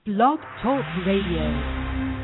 Blog Talk Radio.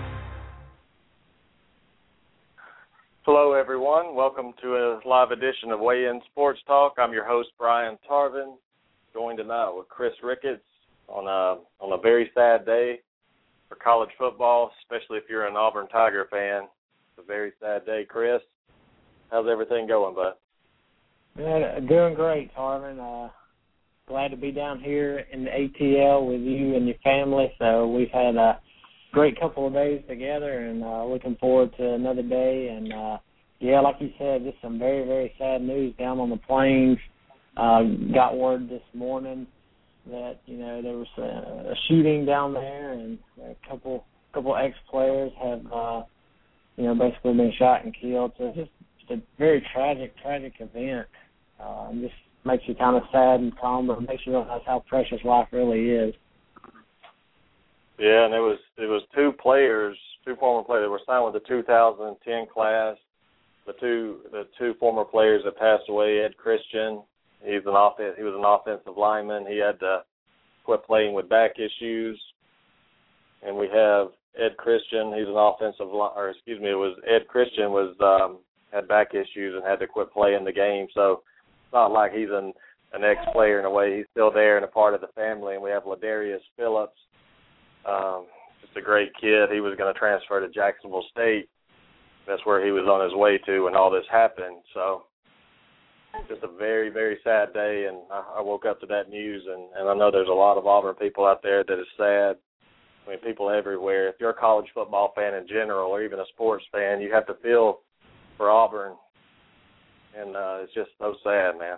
Hello, everyone. Welcome to a live edition of Weigh In Sports Talk. I'm your host, Brian Tarvin, joined tonight with Chris Ricketts on a very sad day for college football, especially if you're an Auburn Tiger fan. It's a very sad day. Chris, how's everything going, bud? Man, doing great, Tarvin. Glad to be down here in the ATL with you and your family. So we've had a great couple of days together, and looking forward to another day. And, yeah, like you said, just some very, very sad news down on the plains. Got word this morning that, you know, there was a shooting down there, and a couple ex-players have, you know, basically been shot and killed. So it's just a very tragic event. Just makes you kind of sad and calm, but makes you realize how precious life really is. Yeah, and it was two former players that were signed with the 2010 class. The two former players that passed away. Ed Christian, he was an offensive lineman. He had to quit playing with back issues. And we have Ed Christian. He's an Ed Christian had back issues and had to quit playing the game. So it's not like he's an ex-player in a way. He's still there and a part of the family. And we have Ladarius Phillips, just a great kid. He was going to transfer to Jacksonville State. That's where he was on his way to when all this happened. So just a very, very sad day. And I woke up to that news, and I know there's a lot of Auburn people out there that is sad. I mean, people everywhere. If you're a college football fan in general or even a sports fan, you have to feel for Auburn. And it's just so sad, man.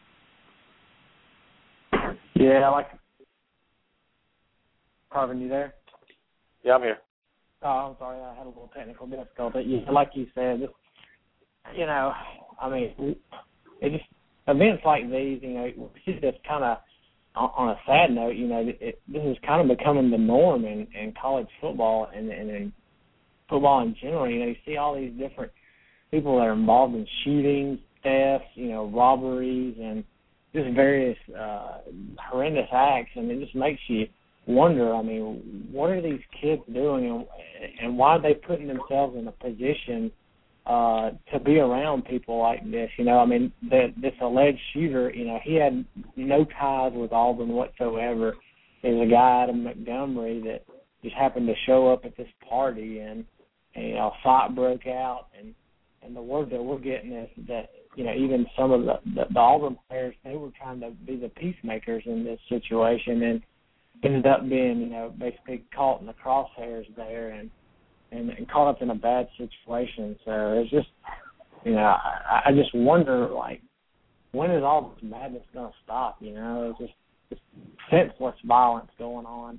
Yeah, Carvin, you there? Yeah, I'm here. Oh, I'm sorry, I had a little technical difficulty. Yeah, like you said, you know, I mean, it just events like these, you know, it's just kind of on a sad note, you know, this is kind of becoming the norm in college football and in football in general. You know, you see all these different people that are involved in shootings, thefts, you know, robberies, and just various horrendous acts, and it just makes you wonder, I mean, what are these kids doing, and why are they putting themselves in a position to be around people like this? You know, I mean, this alleged shooter, you know, he had no ties with Auburn whatsoever. There's a guy, Adam Montgomery, that just happened to show up at this party, and you know, a fight broke out, and the word that we're getting is that, you know, even some of the Auburn players, they were trying to be the peacemakers in this situation, and ended up being, you know, basically caught in the crosshairs there and caught up in a bad situation. So it's just, you know, I just wonder, like, when is all this madness going to stop? You know, it's just senseless violence going on.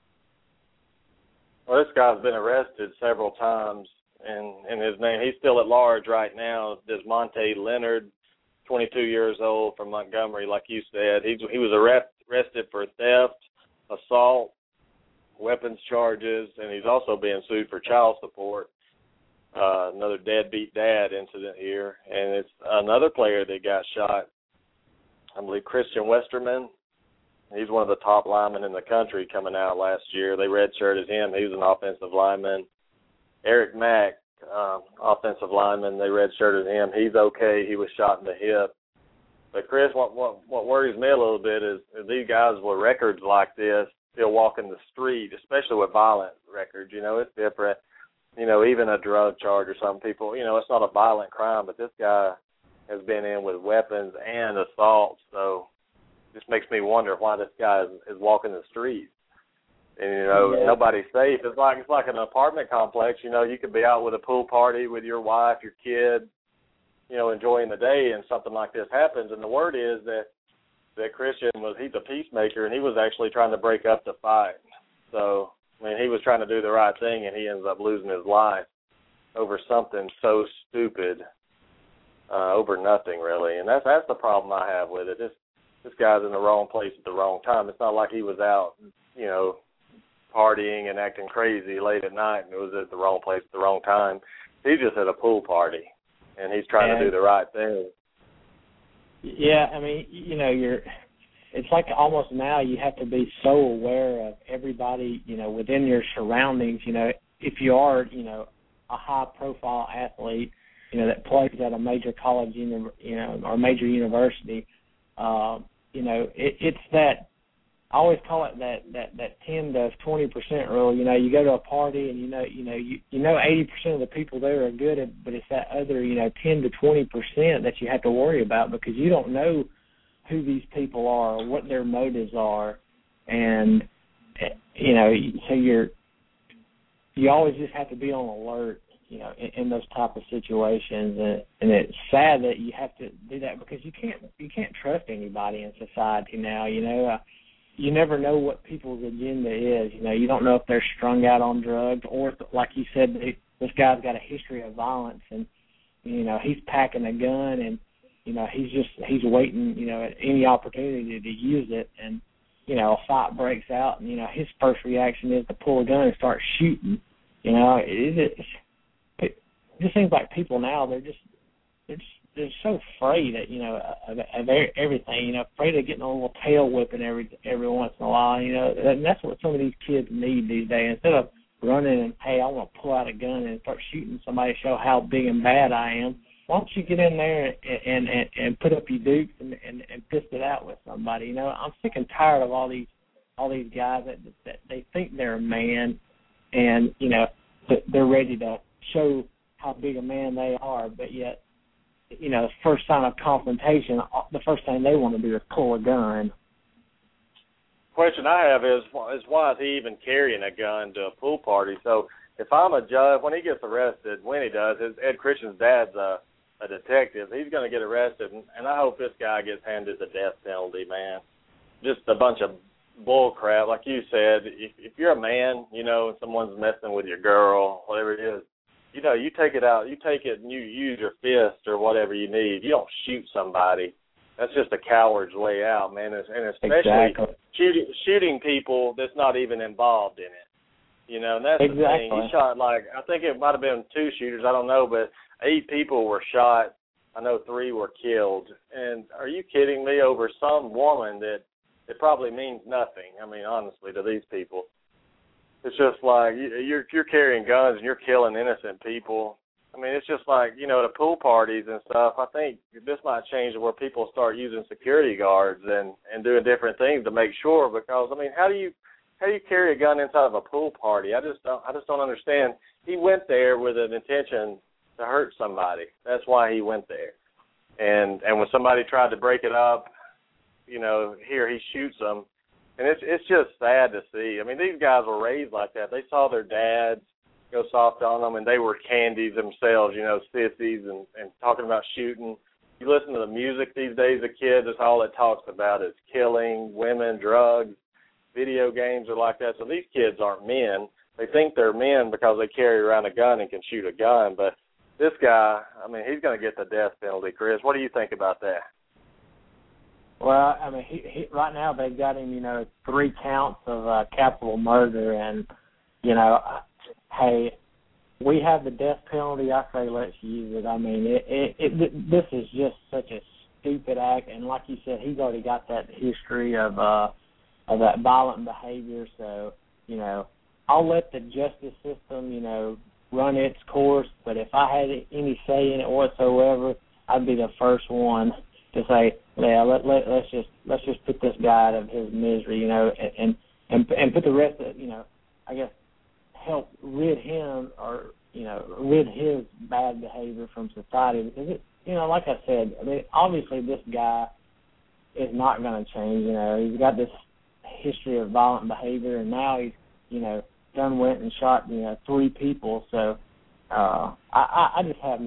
Well, this guy's been arrested several times, and his name, he's still at large right now, Desmonte Leonard, 22 years old, from Montgomery, like you said. He was arrested for theft, assault, weapons charges, and he's also being sued for child support. Another deadbeat dad incident here. And it's another player that got shot, I believe Christian Westerman. He's one of the top linemen in the country coming out last year. They redshirted him. He was an offensive lineman. Eric Mack, offensive lineman, they redshirted him. He's okay. He was shot in the hip. But, Chris, what worries me a little bit is these guys with records like this still walking the street, especially with violent records. You know, it's different. You know, even a drug charge or some people, you know, it's not a violent crime, but this guy has been in with weapons and assault. So it just makes me wonder why this guy is walking the streets. And, you know, Nobody's safe. It's like an apartment complex. You know, you could be out with a pool party with your wife, your kid, you know, enjoying the day, and something like this happens. And the word is that Christian he's a peacemaker, and he was actually trying to break up the fight. So, I mean, he was trying to do the right thing, and he ends up losing his life over something so stupid, over nothing, really. And that's the problem I have with it. This guy's in the wrong place at the wrong time. It's not like he was out, you know, partying and acting crazy late at night and it was at the wrong place at the wrong time. He's just at a pool party, and he's trying to do the right thing. Yeah, I mean, you know, it's like almost now you have to be so aware of everybody, within your surroundings. If you are, a high-profile athlete, that plays at a major college, or major university, it's that. I always call it that 10 to 20% rule. You go to a party and you know 80% of the people there are good, but it's that other 10 to 20% that you have to worry about, because you don't know who these people are or what their motives are, and so you always just have to be on alert, in those type of situations, and it's sad that you have to do that, because you can't trust anybody in society now. You never know what people's agenda is. You don't know if they're strung out on drugs, or if, like you said, this guy's got a history of violence, and he's packing a gun, and he's waiting, at any opportunity to use it, and a fight breaks out, and his first reaction is to pull a gun and start shooting. It just seems like people now, they're so afraid of everything, afraid of getting a little tail whipping every once in a while, and that's what some of these kids need these days. Instead of running and, hey, I want to pull out a gun and start shooting somebody to show how big and bad I am, why don't you get in there and put up your dukes and fist it out with somebody? I'm sick and tired of all these guys that they think they're a man, and they're ready to show how big a man they are, but yet, the first sign of confrontation, the first thing they want to do is pull a gun. Question I have is why is he even carrying a gun to a pool party? So if I'm a judge, when he gets arrested, when he does, Ed Christian's dad's a detective, he's going to get arrested, and I hope this guy gets handed the death penalty, man. Just a bunch of bull crap. Like you said, if you're a man, and someone's messing with your girl, whatever it is, you take it out, you take it and you use your fist or whatever you need. You don't shoot somebody. That's just a coward's way out, man. And especially exactly. shooting people that's not even involved in it. And that's exactly. the thing. He shot, I think it might have been 2 shooters, I don't know, but 8 people were shot. I know 3 were killed. And are you kidding me, over some woman that it probably means nothing, honestly, to these people. It's just like you're carrying guns and you're killing innocent people. It's just like, at pool parties and stuff, I think this might change where people start using security guards and doing different things to make sure, because, how do you carry a gun inside of a pool party? I just don't understand. He went there with an intention to hurt somebody. That's why he went there. And when somebody tried to break it up, here he shoots them. And it's just sad to see. These guys were raised like that. They saw their dads go soft on them, and they were candies themselves, sissies, and talking about shooting. You listen to the music these days of kids, that's all it talks about is killing, women, drugs, video games are like that. So these kids aren't men. They think they're men because they carry around a gun and can shoot a gun. But this guy, he's going to get the death penalty, Chris. What do you think about that? Well, he right now they've got him, 3 counts of capital murder, and, hey, we have the death penalty. I say let's use it. This is just such a stupid act, and like you said, he's already got that history of that violent behavior. So, I'll let the justice system, run its course. But if I had any say in it whatsoever, I'd be the first one to say, yeah, let's just put this guy out of his misery, and put the rest of, I guess, help rid him or, rid his bad behavior from society. Because, like I said, obviously this guy is not going to change. He's got this history of violent behavior, and now he's, done went and shot, 3 people. So I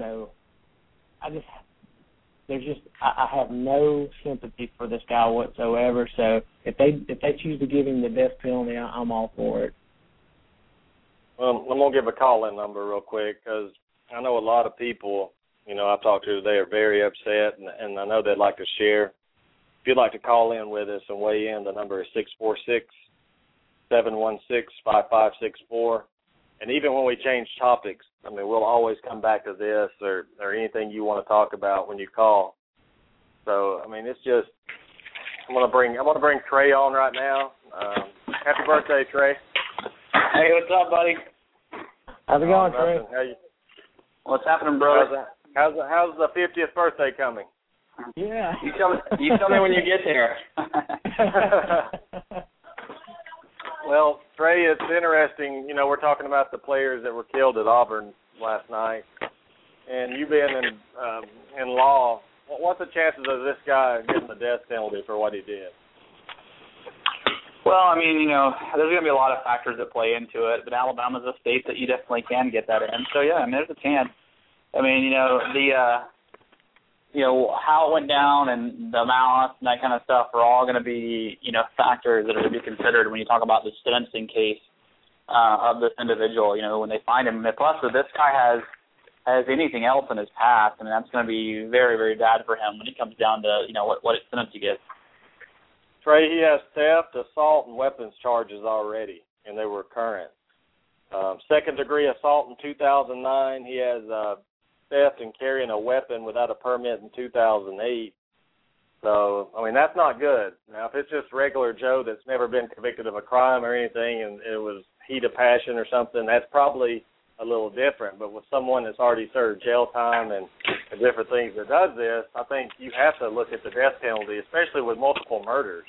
have no sympathy for this guy whatsoever. So if they choose to give him the death penalty, I'm all for it. Well, I'm going to give a call-in number real quick, because I know a lot of people, I've talked to today are very upset, and I know they'd like to share. If you'd like to call in with us and weigh in, the number is 646-716-5564. And even when we change topics, we'll always come back to this or anything you want to talk about when you call. So, it's just, I'm gonna bring Trey on right now. Happy birthday, Trey. Hey, what's up, buddy? How's it going, Trey? What's happening, bro? How's the 50th birthday coming? Yeah. You tell me when you get there. Well, Trey, it's interesting. You know, we're talking about the players that were killed at Auburn last night, and you being in law, what's the chances of this guy getting the death penalty for what he did? Well, I mean, you know, there's going to be a lot of factors that play into it, but Alabama's a state that you definitely can get that in. So, yeah, I mean, there's a chance. I mean, you know, how it went down and the malice and that kind of stuff are all going to be, you know, factors that are going to be considered when you talk about the sentencing case of this individual, you know, when they find him. And plus, if this guy has anything else in his past, I mean, that's going to be very, very bad for him when it comes down to, you know, what sentence he gets. Trey, he has theft, assault, and weapons charges already, and they were current. Second-degree assault in 2009. He has theft and carrying a weapon without a permit in 2008. So, I mean, that's not good. Now, if it's just regular Joe that's never been convicted of a crime or anything and it was heat of passion or something, that's probably a little different. But with someone that's already served jail time and different things that does this, I think you have to look at the death penalty, especially with multiple murders.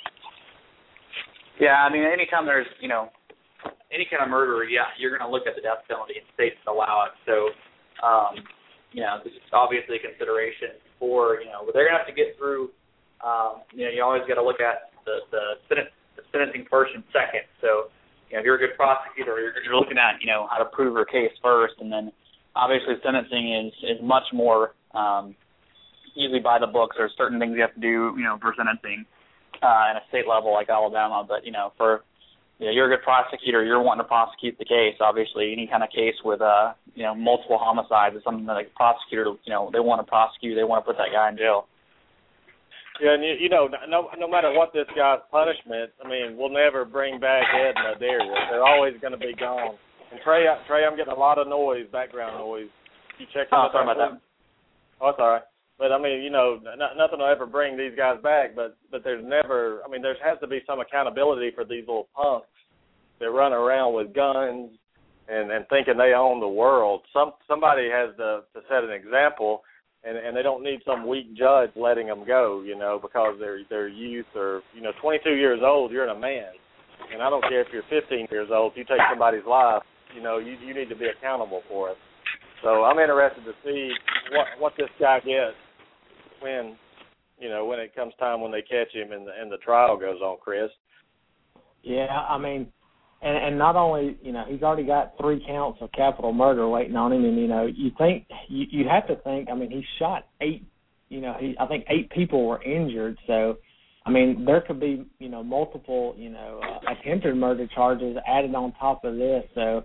Yeah, I mean, anytime there's, you know, any kind of murder, yeah, you're going to look at the death penalty and states allow it. So, you know, this is obviously a consideration for, you know, but they're going to have to get through, you know, you always got to look at the sentencing first and second. So, you know, if you're a good prosecutor, you're looking at, you know, how to prove your case first, and then obviously sentencing is much more usually by the books. There's certain things you have to do, you know, for sentencing at a state level like Alabama, but, you know, you're a good prosecutor, you're wanting to prosecute the case. Obviously, any kind of case with, you know, multiple homicides is something that like a prosecutor, you know, they want to prosecute, they want to put that guy in jail. Yeah, and you know, no matter what this guy's punishment, I mean, we'll never bring back Ed and Adarius. They're always going to be gone. And Trey, I'm getting a lot of noise, background noise. You check sorry about that. Oh, it's all right. But, I mean, you know, nothing will ever bring these guys back, but there's never, I mean, there has to be some accountability for these little punks that run around with guns and thinking they own the world. Somebody has to set an example, and they don't need some weak judge letting them go, you know, because they're youth or, you know, 22 years old, you're a man. And I don't care if you're 15 years old, if you take somebody's life, you know, you need to be accountable for it. So I'm interested to see what this guy gets when it comes time when they catch him and the trial goes on, Chris. Yeah, I mean, and not only, you know, he's already got 3 counts of capital murder waiting on him, and, you know, you have to think, I mean, he shot 8, you know, I think 8 people were injured, so, I mean, there could be, you know, multiple, you know, attempted murder charges added on top of this, so,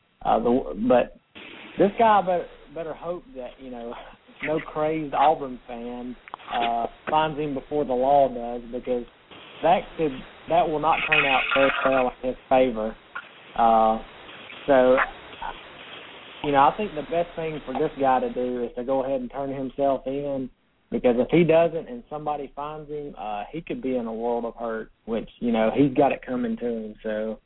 but this guy better hope that, you know, no crazed Auburn fan finds him before the law does, because that will not turn out very well in his favor. So, you know, I think the best thing for this guy to do is to go ahead and turn himself in, because if he doesn't and somebody finds him, he could be in a world of hurt, which, you know, he's got it coming to him. So,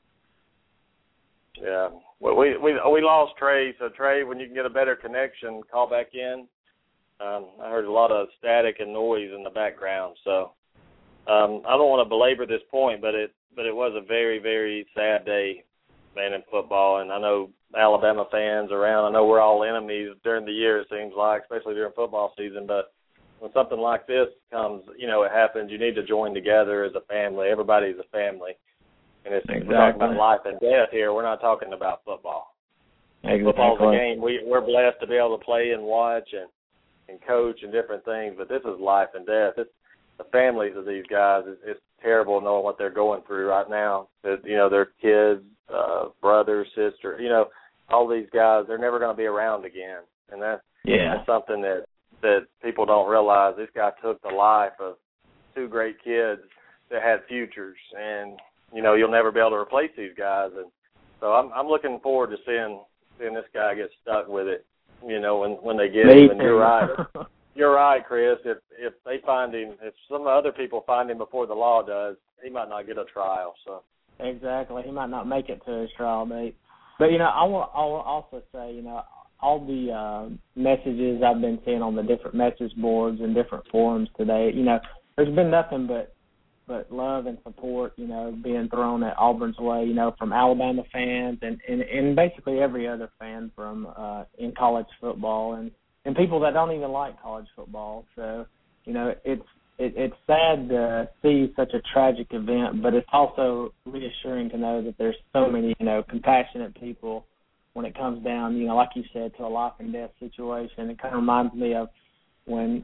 yeah. Well, we lost Trey, so Trey, when you can get a better connection, call back in. I heard a lot of static and noise in the background, so I don't want to belabor this point, but it was a very, very sad day, man, in football. And I know Alabama fans around. I know we're all enemies during the year, it seems like, especially during football season. But when something like this comes, you know, it happens. You need to join together as a family. Everybody's a family, and exactly. We're talking about life and death here. We're not talking about football. Exactly. Football's a game. We're blessed to be able to play and watch and coach and different things, but this is life and death. It's the families of these guys. It's terrible knowing what they're going through right now. That, you know, their kids, brother, sister, you know, all these guys, they're never going to be around again. And that's something that people don't realize. This guy took the life of 2 great kids that had futures, and, you know, you'll never be able to replace these guys. And so I'm looking forward to seeing this guy get stuck with it. You know, when they get him, and you're right. you're right, Chris. If they find him, if some other people find him before the law does, he might not get a trial. So exactly, he might not make it to his trial date. But I will also say, all the messages I've been seeing on the different message boards and different forums today, there's been nothing but love and support, being thrown at Auburn's way, from Alabama fans and basically every other fan from in college football and people that don't even like college football. So, it's sad to see such a tragic event, but it's also reassuring to know that there's so many, compassionate people when it comes down, like you said, to a life and death situation. It kind of reminds me of when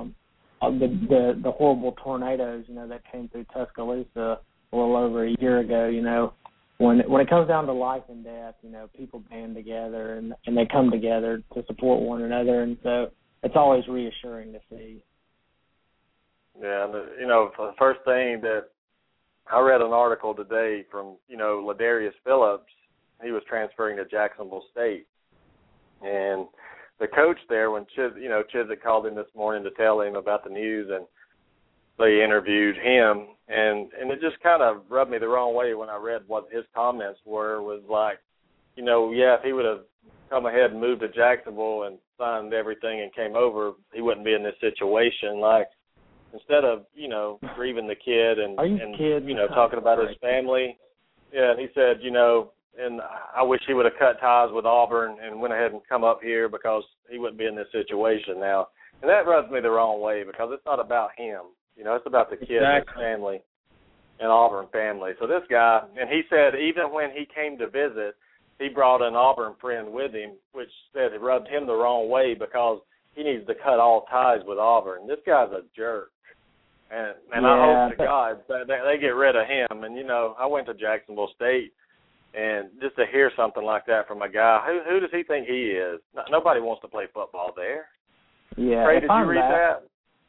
the horrible tornadoes, that came through Tuscaloosa a little over a year ago. When it comes down to life and death, people band together and they come together to support one another, and so it's always reassuring to see. Yeah, the first thing that I read an article today from, Ladarius Phillips. He was transferring to Jacksonville State, and the coach there, when Chizik called him this morning to tell him about the news, and they interviewed him, and it just kind of rubbed me the wrong way when I read what his comments were. Was like, if he would have come ahead and moved to Jacksonville and signed everything and came over, he wouldn't be in this situation. Like, instead of grieving the kid and talking about his family, yeah, and he said, and I wish he would have cut ties with Auburn and went ahead and come up here because he wouldn't be in this situation now. And that rubs me the wrong way because it's not about him. It's about the kid and his family and Auburn family. So this guy, and he said even when he came to visit, he brought an Auburn friend with him, which said it rubbed him the wrong way because he needs to cut all ties with Auburn. This guy's a jerk. And I hope to God that they get rid of him. And, I went to Jacksonville State. And just to hear something like that from a guy, who does he think he is? Nobody wants to play football there. Yeah. Trey, did you read that?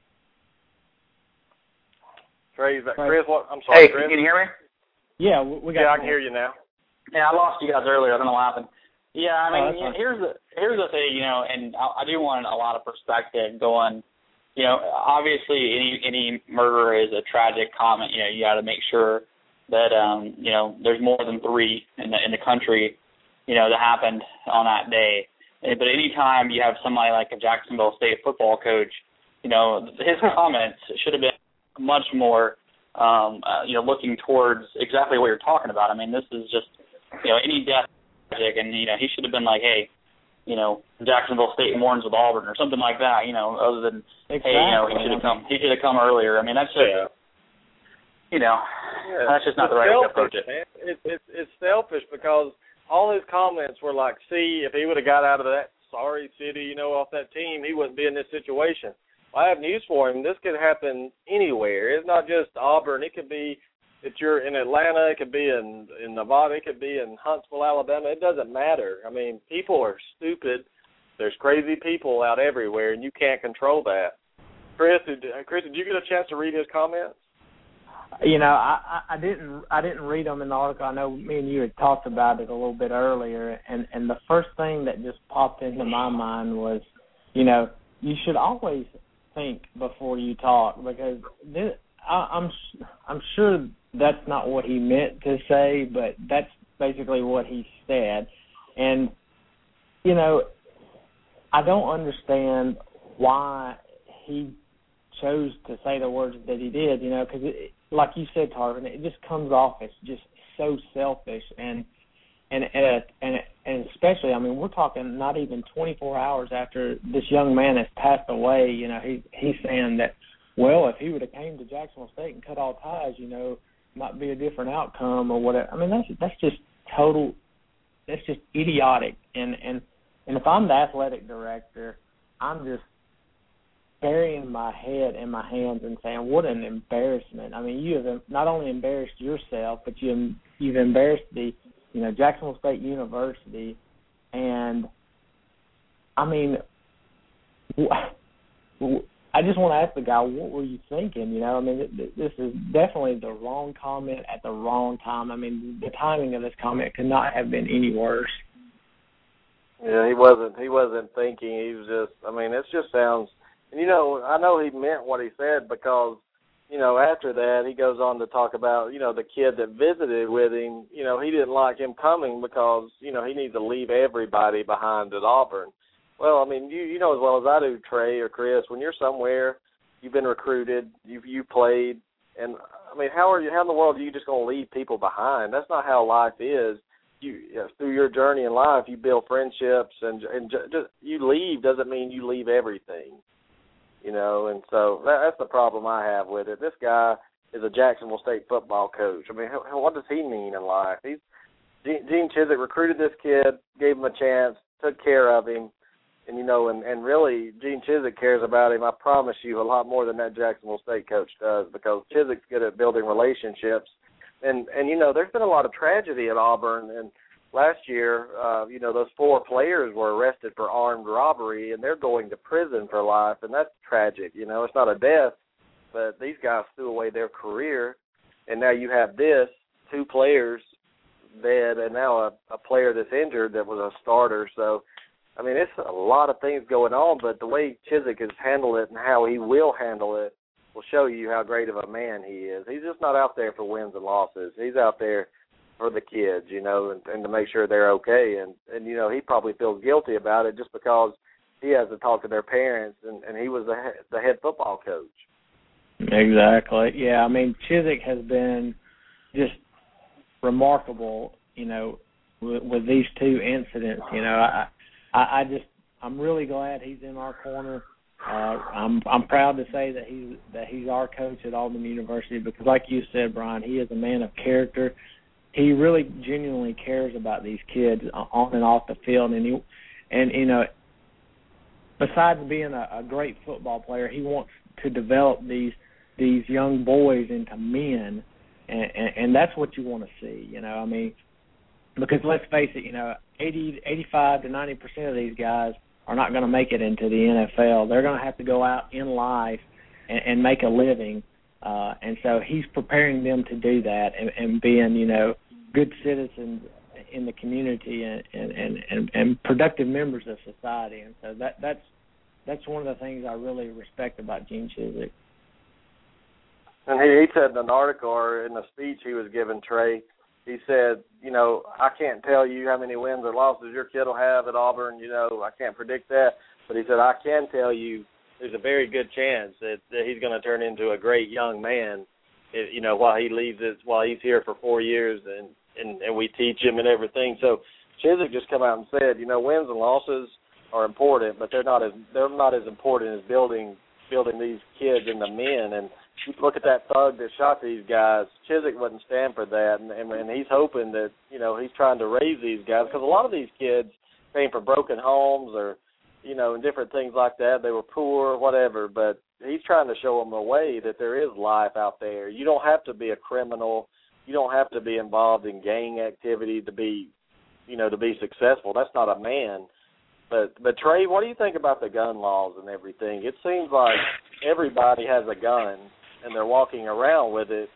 Trey, Chris, what? I'm sorry, Hey, Chris. can you hear me? Yeah, we got. Yeah, I can hear you now. Yeah, I lost you guys earlier. I don't know what happened. Yeah, I mean, Oh, here's the thing, and I do want a lot of perspective going. Obviously, any murder is a tragic comment. You got to make sure that there's more than 3 in the country, that happened on that day. But anytime you have somebody like a Jacksonville State football coach, his comments should have been much more, looking towards exactly what you're talking about. I mean, this is just, any death tragic, and he should have been like, hey, Jacksonville State mourns with Auburn or something like that. Other than exactly. Hey, he should have come earlier. I mean, that's just. That's just not the right way to approach it. It's selfish because all his comments were like, see, if he would have got out of that sorry city, off that team, he wouldn't be in this situation. Well, I have news for him. This could happen anywhere. It's not just Auburn. It could be if you're in Atlanta. It could be in Nevada. It could be in Huntsville, Alabama. It doesn't matter. I mean, people are stupid. There's crazy people out everywhere, and you can't control that. Chris, did you get a chance to read his comments? I didn't read them in the article. I know me and you had talked about it a little bit earlier, and the first thing that just popped into my mind was, you should always think before you talk, because I'm sure that's not what he meant to say, but that's basically what he said. And I don't understand why he chose to say the words that he did, because like you said, Tarvin, it just comes off as just so selfish, and especially, I mean, we're talking not even 24 hours after this young man has passed away. He's saying that, well, if he would have came to Jacksonville State and cut all ties, might be a different outcome or whatever. I mean, that's just total. That's just idiotic. And if I'm the athletic director, I'm just burying my head in my hands and saying, what an embarrassment. I mean, you have not only embarrassed yourself, but you've embarrassed the Jacksonville State University. And I mean, I just want to ask the guy, what were you thinking? I mean, this is definitely the wrong comment at the wrong time. I mean, the timing of this comment could not have been any worse. Yeah, he wasn't thinking. He was just, I mean, it just sounds And, you know, I know he meant what he said because, you know, after that he goes on to talk about, you know, the kid that visited with him, you know, he didn't like him coming because, you know, he needs to leave everybody behind at Auburn. Well, I mean, you know as well as I do, Trey or Chris, when you're somewhere, you've been recruited, you played, and, I mean, how in the world are you just going to leave people behind? That's not how life is. Through your journey in life, you build friendships, and just you leave doesn't mean you leave everything, you know. And so that's the problem I have with it. This guy is a Jacksonville State football coach. I mean, what does he mean in life? Gene Chizik recruited this kid, gave him a chance, took care of him, and you know, and really Gene Chizik cares about him. I promise you, a lot more than that Jacksonville State coach does, because Chizik's good at building relationships. And you know, there's been a lot of tragedy at Auburn. And last year, you know, those 4 players were arrested for armed robbery, and they're going to prison for life, and that's tragic. You know, it's not a death, but these guys threw away their career, and now you have 2 players dead, and now a player that's injured that was a starter. So, I mean, it's a lot of things going on, but the way Chizik has handled it and how he will handle it will show you how great of a man he is. He's just not out there for wins and losses. He's out there for the kids, you know, and to make sure they're okay. And you know, he probably feels guilty about it just because he has to talk to their parents, and he was the head football coach. Exactly. Yeah, I mean, Chizik has been just remarkable, you know, with these 2 incidents. You know, I'm really glad he's in our corner. I'm proud to say that he's our coach at Auburn University, because, like you said, Brian, he is a man of character. He really genuinely cares about these kids on and off the field, and you know, besides being a great football player, he wants to develop these young boys into men, and that's what you want to see. You know, I mean, because let's face it, you know, 85 to 90% of these guys are not going to make it into the NFL. They're going to have to go out in life and make a living. And so he's preparing them to do that and being, you know, good citizens in the community and productive members of society. And so that's one of the things I really respect about Gene Chizik. And he said in an article or in a speech he was giving, Trey, he said, you know, I can't tell you how many wins or losses your kid will have at Auburn. You know, I can't predict that. But he said, I can tell you there's a very good chance that he's going to turn into a great young man, you know, while he's here for 4 years and we teach him and everything. So Chizik just come out and said, you know, wins and losses are important, but they're not as important as building these kids into men. And you look at that thug that shot these guys, Chizik wouldn't stand for that, and he's hoping that, you know, he's trying to raise these guys, because a lot of these kids came from broken homes or, you know, and different things like that. They were poor, whatever, but he's trying to show them a way that there is life out there. You don't have to be a criminal. You don't have to be involved in gang activity to be, you know, to be successful. That's not a man. But Trey, what do you think about the gun laws and everything? It seems like everybody has a gun and they're walking around with it.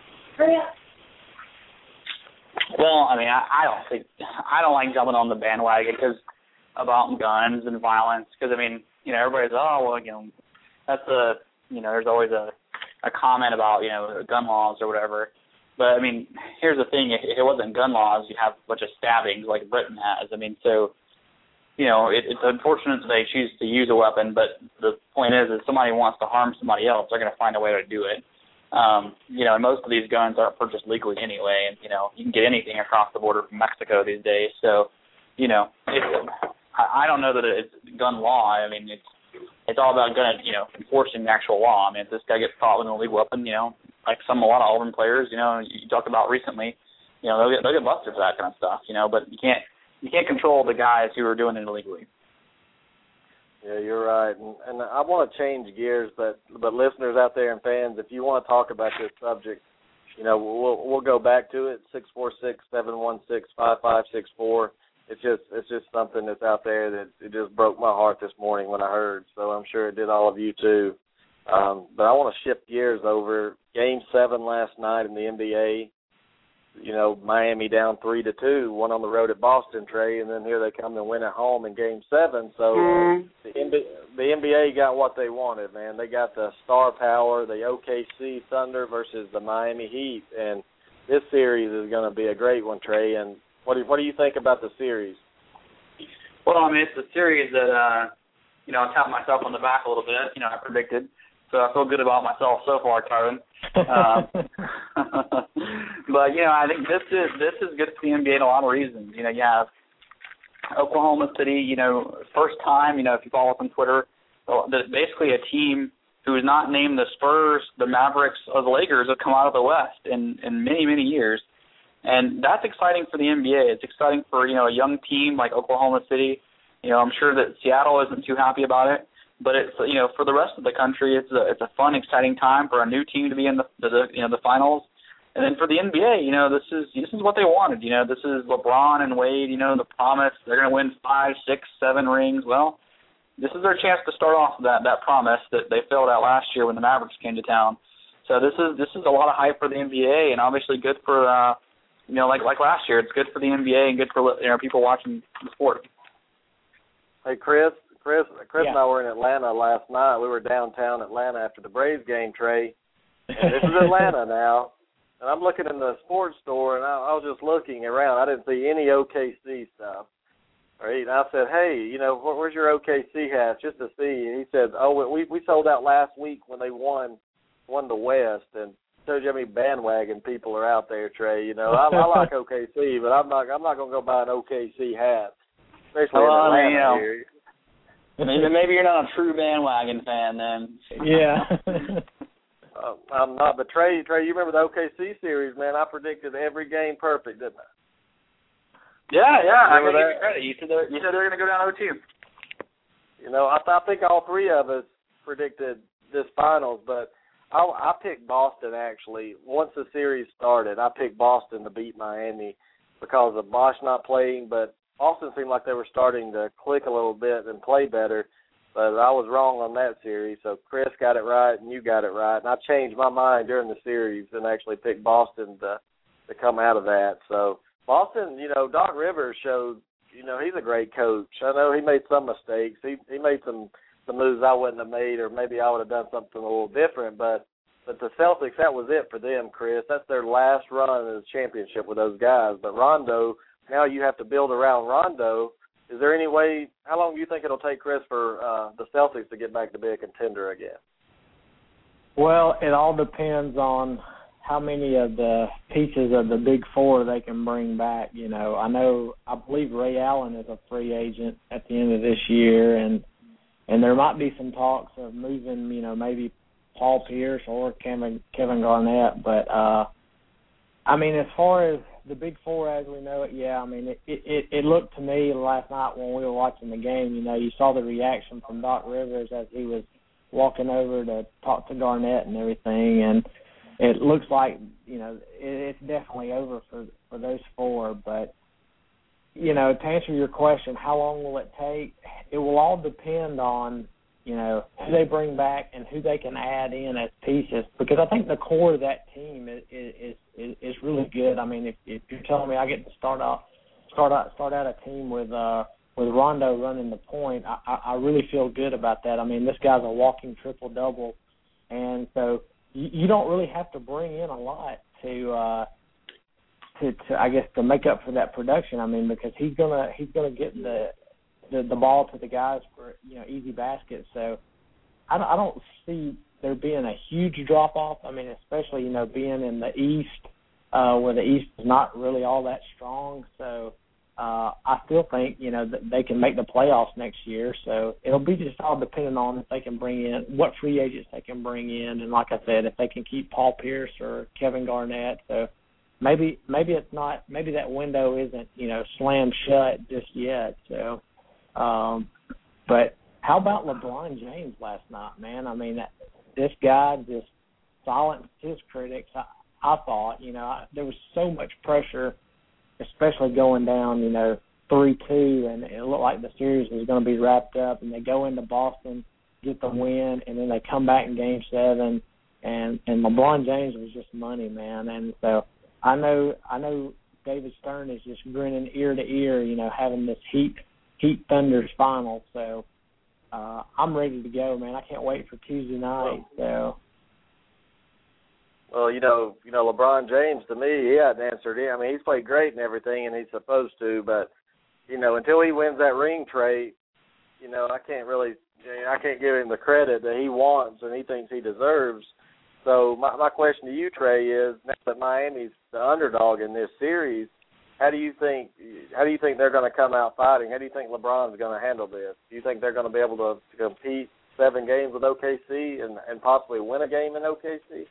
Well, I mean, I don't like jumping on the bandwagon about guns and violence, because I mean, you know, everybody's, oh, well, you know, there's always a comment about, you know, gun laws or whatever. But I mean, here's the thing: if it wasn't gun laws, you have a bunch of stabbings like Britain has. I mean, so, you know, it's unfortunate that they choose to use a weapon, but the point is, if somebody wants to harm somebody else, they're going to find a way to do it. You know, and most of these guns aren't purchased legally anyway, and, you know, you can get anything across the border from Mexico these days. So, you know, I don't know that it's gun law. I mean, it's all about enforcing the actual law. I mean, if this guy gets caught with an illegal weapon, you know, like a lot of Auburn players, you know, you talked about recently, you know, they'll get busted for that kind of stuff, you know, but you can't control the guys who are doing it illegally. Yeah, you're right, and I want to change gears, but listeners out there and fans, if you want to talk about this subject, you know, we'll go back to it. 646-716-5564. It's just something that's out there that it just broke my heart this morning when I heard. So I'm sure it did all of you too. But I want to shift gears over Game 7 last night in the NBA. Miami down 3-2, one on the road at Boston, Trey, and then here they come and win at home in Game 7. So the NBA got what they wanted, man. They got the star power, the OKC Thunder versus the Miami Heat, and this series is going to be a great one, Trey. And what do you think about the series? Well, I mean, it's a series that, I tapped myself on the back a little bit. I predicted. So I feel good about myself so far, Tyron. But, I think this is good for the NBA in a lot of reasons. You have Oklahoma City, first time, if you follow us on Twitter, basically a team who is not named the Spurs, the Mavericks, or the Lakers have come out of the West in many, many years. And that's exciting for the NBA. It's exciting for, a young team like Oklahoma City. I'm sure that Seattle isn't too happy about it. But it's, for the rest of the country, it's a fun, exciting time for a new team to be in the finals. And then for the NBA, this is what they wanted. This is LeBron and Wade, the promise. They're going to win 5, 6, 7 rings. Well, this is their chance to start off that promise that they failed at last year when the Mavericks came to town. So this is a lot of hype for the NBA, and obviously good for like last year. It's good for the NBA and good for people watching the sport. Hey, Chris and I were in Atlanta last night. We were downtown Atlanta after the Braves game, Trey. And this is Atlanta now. And I'm looking in the sports store, and I was just looking around. I didn't see any OKC stuff. And I said, hey, where's your OKC hats, just to see. And he said, we sold out last week when they won the West. And shows you how many bandwagon people are out there, Trey. I like OKC, but I'm not going to go buy an OKC hat, especially in Atlanta here. Maybe you're not a true bandwagon fan then. Yeah. I'm not. But Trey, you remember the OKC series, man? I predicted every game perfect, didn't I? Yeah. I give you credit. You said they were going to go down 0-2. I think all three of us predicted this finals, but I picked Boston, actually. Once the series started, I picked Boston to beat Miami because of Bosh not playing, but Boston seemed like they were starting to click a little bit and play better, but I was wrong on that series. So Chris got it right and you got it right, and I changed my mind during the series and actually picked Boston to come out of that. So Boston, Doc Rivers showed, he's a great coach. I know he made some mistakes. He made some moves I wouldn't have made, or maybe I would have done something a little different, but the Celtics, that was it for them, Chris. That's their last run in the championship with those guys. But Rondo, now you have to build around Rondo. Is there any way, how long do you think it'll take, Chris, for the Celtics to get back to be a contender again? Well, it all depends on how many of the pieces of the big four they can bring back. I believe Ray Allen is a free agent at the end of this year, and there might be some talks of moving, maybe Paul Pierce or Kevin Garnett. But, as far as the big four as we know it, it looked to me last night when we were watching the game, you saw the reaction from Doc Rivers as he was walking over to talk to Garnett and everything, and it looks like, it's definitely over for those four. But, to answer your question, how long will it take? It will all depend on, who they bring back and who they can add in as pieces, because I think the core of that team is really good. If you're telling me I get to start out a team with Rondo running the point, I really feel good about that. This guy's a walking triple-double, and so you don't really have to bring in a lot to I guess to make up for that production. Because he's gonna get the ball to the guys for easy baskets. So I don't see there being a huge drop off. Especially being in the East, where the East is not really all that strong. So I still think that they can make the playoffs next year. So it'll be just all dependent on if they can bring in what free agents they can bring in, and like I said, if they can keep Paul Pierce or Kevin Garnett. So maybe it's not. Maybe that window isn't slammed shut just yet. So. But how about LeBron James last night, man? This guy just silenced his critics. I thought, there was so much pressure, especially going down, 3-2, and it looked like the series was going to be wrapped up, and they go into Boston, get the win, and then they come back in Game 7, and LeBron James was just money, man. And so I know David Stern is just grinning ear to ear, having this Heat Thunder's final. So I'm ready to go, man. I can't wait for Tuesday night. So. Well, LeBron James, to me, he hadn't answered it. I mean, he's played great and everything, and he's supposed to, but, until he wins that ring, Trey, I can't give him the credit that he wants and he thinks he deserves. So my question to you, Trey, is now that Miami's the underdog in this series, how do you think they're going to come out fighting? How do you think LeBron's going to handle this? Do you think they're going to be able to compete 7 games with OKC and possibly win a game in OKC?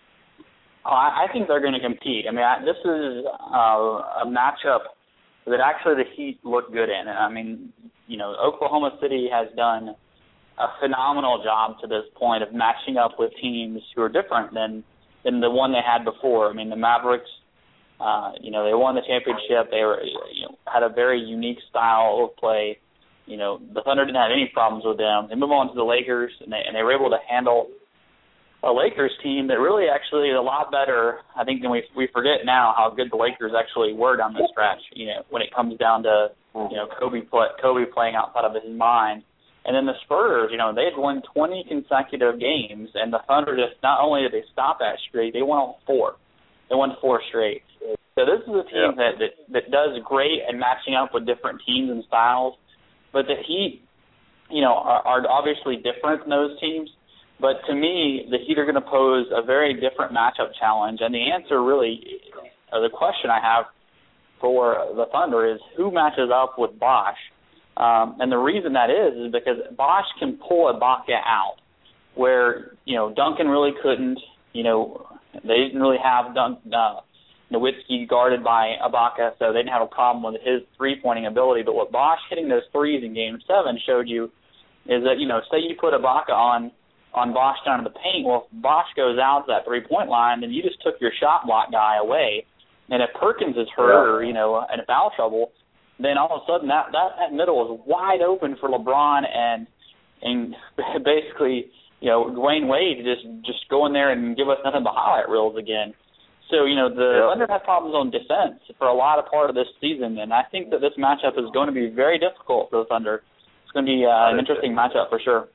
Oh, I think they're going to compete. I mean, this is a matchup that actually the Heat look good in. I mean, Oklahoma City has done a phenomenal job to this point of matching up with teams who are different than the one they had before. I mean, the Mavericks, they won the championship. They were, had a very unique style of play. The Thunder didn't have any problems with them. They move on to the Lakers, and they were able to handle a Lakers team that really actually is a lot better, I think, than we forget now how good the Lakers actually were down the stretch, when it comes down to, Kobe playing outside of his mind. And then the Spurs, they had won 20 consecutive games, and the Thunder just, not only did they stop that streak, they won 4. They won 4 straight. So this is a team that does great at matching up with different teams and styles, but the Heat, are obviously different than those teams. But to me, the Heat are going to pose a very different matchup challenge. And the answer really, or the question I have for the Thunder is who matches up with Bosh? And the reason that is because Bosh can pull Ibaka out where, Duncan really couldn't. They didn't really have Nowitzki guarded by Ibaka, so they didn't have a problem with his three-pointing ability. But what Bosh hitting those threes in Game 7 showed you is that, say you put Ibaka on Bosh down in the paint, well, if Bosh goes out to that three-point line, then you just took your shot block guy away. And if Perkins is hurt or, in foul trouble, then all of a sudden that middle is wide open for LeBron and basically, Dwayne Wade to just go in there and give us nothing but highlight reels again. So, the Thunder have problems on defense for a lot of part of this season, and I think that this matchup is going to be very difficult for the Thunder. It's going to be an interesting matchup for sure.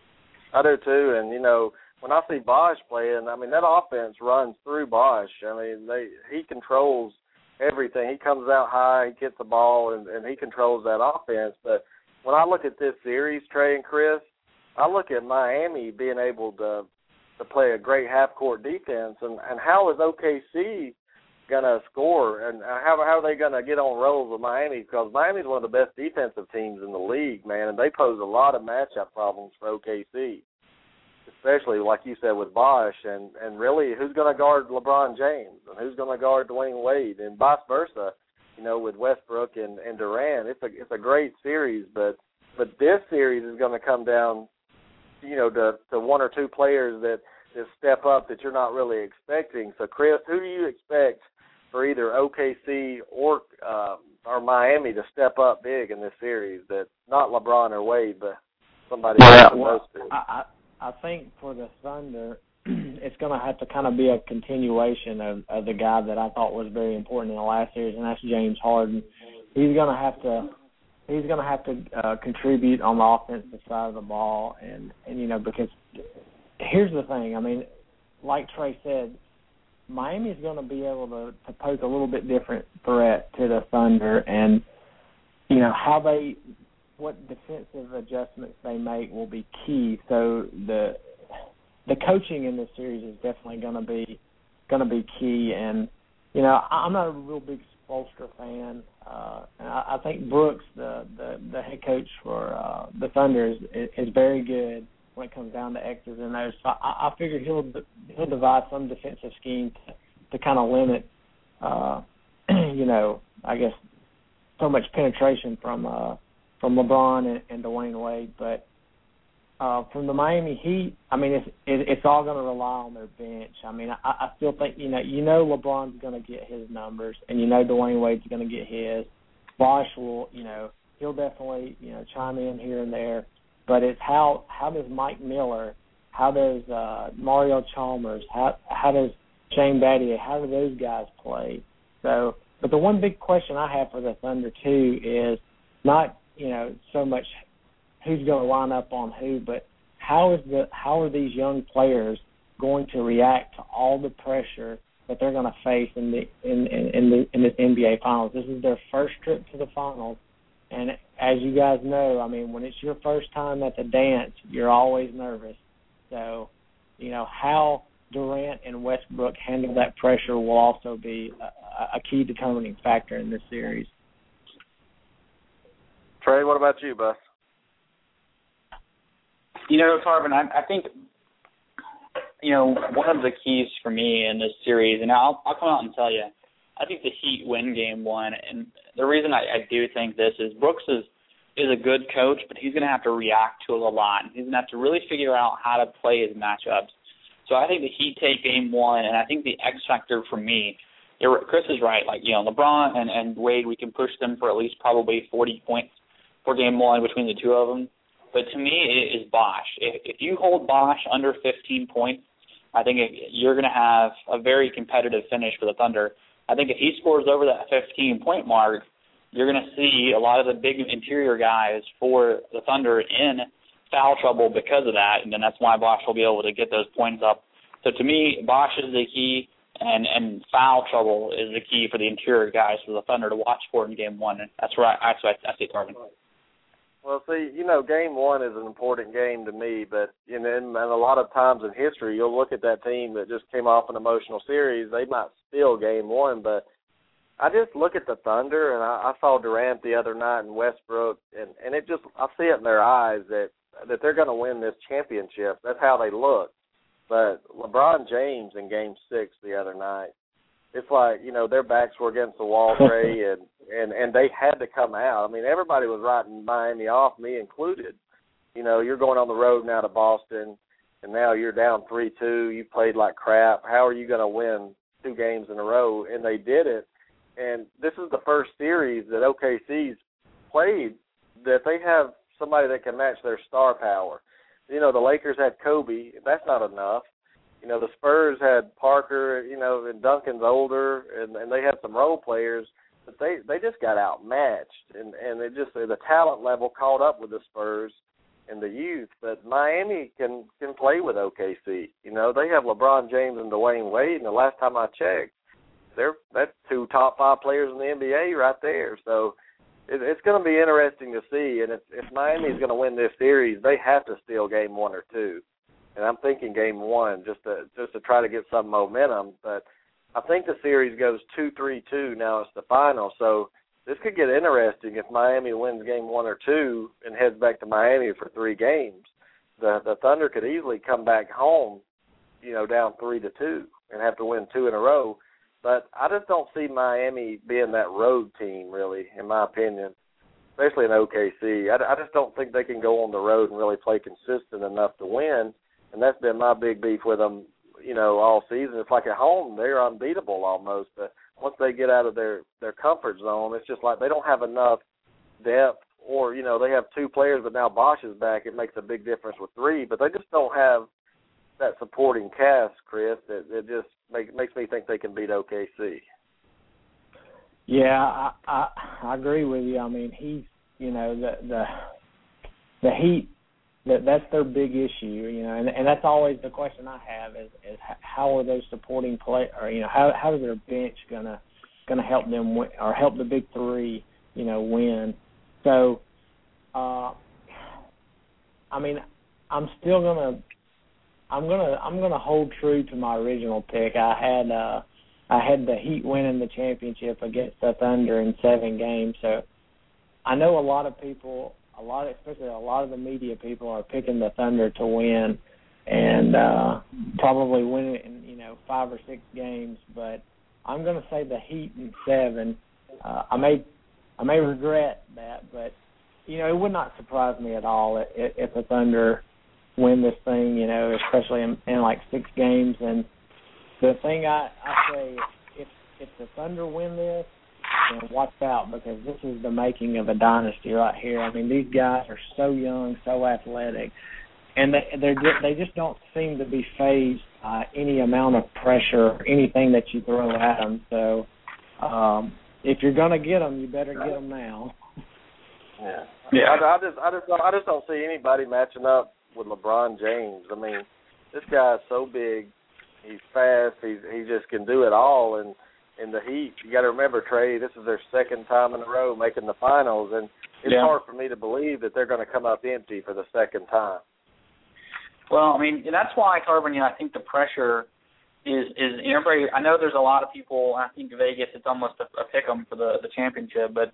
I do too, and when I see Bosh playing, I mean that offense runs through Bosh. I mean he controls everything. He comes out high, he gets the ball, and he controls that offense. But when I look at this series, Trey and Chris, I look at Miami being able to play a great half-court defense, and how is OKC going to score, and how are they going to get on rolls with Miami? Because Miami's one of the best defensive teams in the league, man, and they pose a lot of matchup problems for OKC, especially, like you said, with Bosh, and really, who's going to guard LeBron James, and who's going to guard Dwayne Wade, and vice versa, with Westbrook and Durant. It's a great series, but this series is going to come down, to 1 or 2 players that step up that you're not really expecting. So, Chris, who do you expect for either OKC or Miami to step up big in this series? That not LeBron or Wade, but somebody else than those two. I think for the Thunder, it's going to have to kind of be a continuation of the guy that I thought was very important in the last series, and that's James Harden. He's going to have to contribute on the offensive side of the ball, and because here's the thing. I mean, like Trey said, Miami's going to be able to pose a little bit different threat to the Thunder, and what defensive adjustments they make will be key. So the coaching in this series is definitely going to be key. And I'm not a real big Spoelstra fan. I think Brooks, the head coach for the Thunder, is very good when it comes down to X's and O's. So I figure he'll devise some defensive scheme to kind of limit, I guess, so much penetration from LeBron and Dwayne Wade. But from the Miami Heat, I mean, it's all going to rely on their bench. I mean, I still think, LeBron's going to get his numbers, and Dwayne Wade's going to get his. Bosh will, he'll definitely, chime in here and there. But it's how does Mike Miller, how does Mario Chalmers, how does Shane Battier, how do those guys play? So, but the one big question I have for the Thunder too is not, so much who's going to line up on who, but how are these young players going to react to all the pressure that they're going to face in this NBA Finals? This is their first trip to the Finals, and as you guys know, I mean, when it's your first time at the dance, you're always nervous. So, how Durant and Westbrook handle that pressure will also be a key determining factor in this series. Trey, what about you, Bus? Tarvin, I think, one of the keys for me in this series, and I'll come out and tell you, I think the Heat win Game 1, and the reason I do think this is Brooks is a good coach, but he's going to have to react to it a lot. He's going to have to really figure out how to play his matchups. So I think the Heat take Game 1, and I think the X factor for me, Chris is right, LeBron and Wade, we can push them for at least probably 40 points for Game 1 between the two of them. But to me, it is Bosh. If you hold Bosh under 15 points, I think you're going to have a very competitive finish for the Thunder. I think if he scores over that 15-point mark, you're going to see a lot of the big interior guys for the Thunder in foul trouble because of that, and then that's why Bosh will be able to get those points up. So to me, Bosh is the key, and foul trouble is the key for the interior guys for the Thunder to watch for in Game 1. And that's where I see it, Tarvin. Well, see, Game 1 is an important game to me, but and a lot of times in history, you'll look at that team that just came off an emotional series. They might steal Game 1, but I just look at the Thunder, and I saw Durant the other night and Westbrook, and it just, I see it in their eyes that they're going to win this championship. That's how they look. But LeBron James in Game 6 the other night, it's like, their backs were against the wall, Trey, and they had to come out. I mean, everybody was writing Miami off, me included. You're going on the road now to Boston, and now you're down 3-2. You played like crap. How are you going to win 2 games in a row? And they did it. And this is the first series that OKC's played that they have somebody that can match their star power. The Lakers had Kobe. That's not enough. The Spurs had Parker, and Duncan's older, and they had some role players, but they just got outmatched, and it just, the talent level caught up with the Spurs and the youth. But Miami can play with OKC. They have LeBron James and Dwayne Wade, and the last time I checked, that's 2 top 5 players in the NBA right there. So it's going to be interesting to see. And if Miami's going to win this series, they have to steal Game 1 or 2. And I'm thinking Game 1 just to try to get some momentum. But I think the series goes 2-3-2. Now it's the final. So this could get interesting if Miami wins Game 1 or 2 and heads back to Miami for 3 games. The Thunder could easily come back home, down 3-2 and have to win 2 in a row. But I just don't see Miami being that road team, really, in my opinion, especially in OKC. I just don't think they can go on the road and really play consistent enough to win, and that's been my big beef with them, all season. It's like at home, they're unbeatable almost, but once they get out of their comfort zone, it's just like they don't have enough depth, or, they have 2 players, but now Bosh is back. It makes a big difference with 3, but they just don't have that supporting cast, Chris, that it just makes me think they can beat OKC. Yeah, I agree with you. I mean, he's, the Heat, that's their big issue, and that's always the question I have is how are those supporting play, or how is their bench gonna help them win, or help the big 3, win? So, I mean, I'm gonna hold true to my original pick. I had the Heat winning the championship against the Thunder in 7 games. So I know a lot of people, especially a lot of the media people, are picking the Thunder to win and probably win it in 5 or 6 games. But I'm gonna say the Heat in 7. I may regret that, but it would not surprise me at all if the Thunder win this thing, especially in like 6 games. And the thing I say, if the Thunder win this, watch out, because this is the making of a dynasty right here. I mean, these guys are so young, so athletic, and they just don't seem to be phased any amount of pressure, anything that you throw at them. So if you're going to get them, you better get them now. Yeah. I just don't see anybody matching up with LeBron James. I mean, this guy is so big. He's fast. He just can do it all. And in the Heat, you got to remember, Trey, this is their second time in a row making the finals, and it's hard for me to believe that they're going to come up empty for the second time. Well, I mean, that's why, Carbon, I think the pressure is everybody. I know there's a lot of people. I think Vegas, it's almost a pick 'em for the championship, but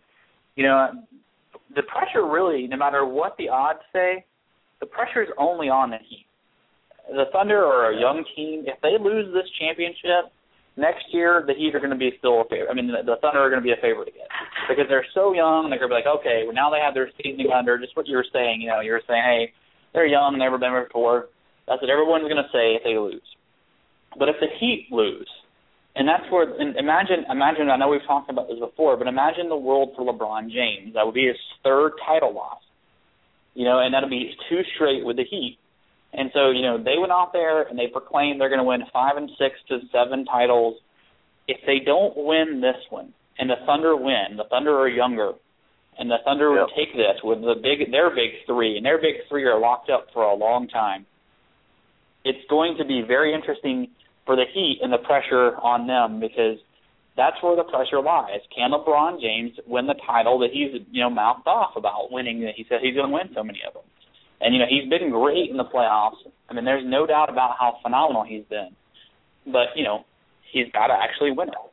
the pressure really, no matter what the odds say, the pressure is only on the Heat. The Thunder are a young team. If they lose this championship next year, the Heat are going to be still a favorite. I mean, the Thunder are going to be a favorite again because they're so young. They're going to be like, okay, well, now they have their seasoning under. Just what you were saying. You were saying, hey, they're young, never been there before. That's what everyone's going to say if they lose. But if the Heat lose, and that's where imagine. I know we've talked about this before, but imagine the world for LeBron James. That would be his third title loss. And that'll be 2 straight with the Heat. And so, they went out there and they proclaimed they're going to win 5 and 6 to 7 titles. If they don't win this one and the Thunder win, the Thunder are younger, and the Thunder would take this with their big 3, and their big 3 are locked up for a long time. It's going to be very interesting for the Heat and the pressure on them because that's where the pressure lies. Can LeBron James win the title that he's, mouthed off about winning? He said he's going to win so many of them. And, he's been great in the playoffs. I mean, there's no doubt about how phenomenal he's been. But, he's got to actually win it.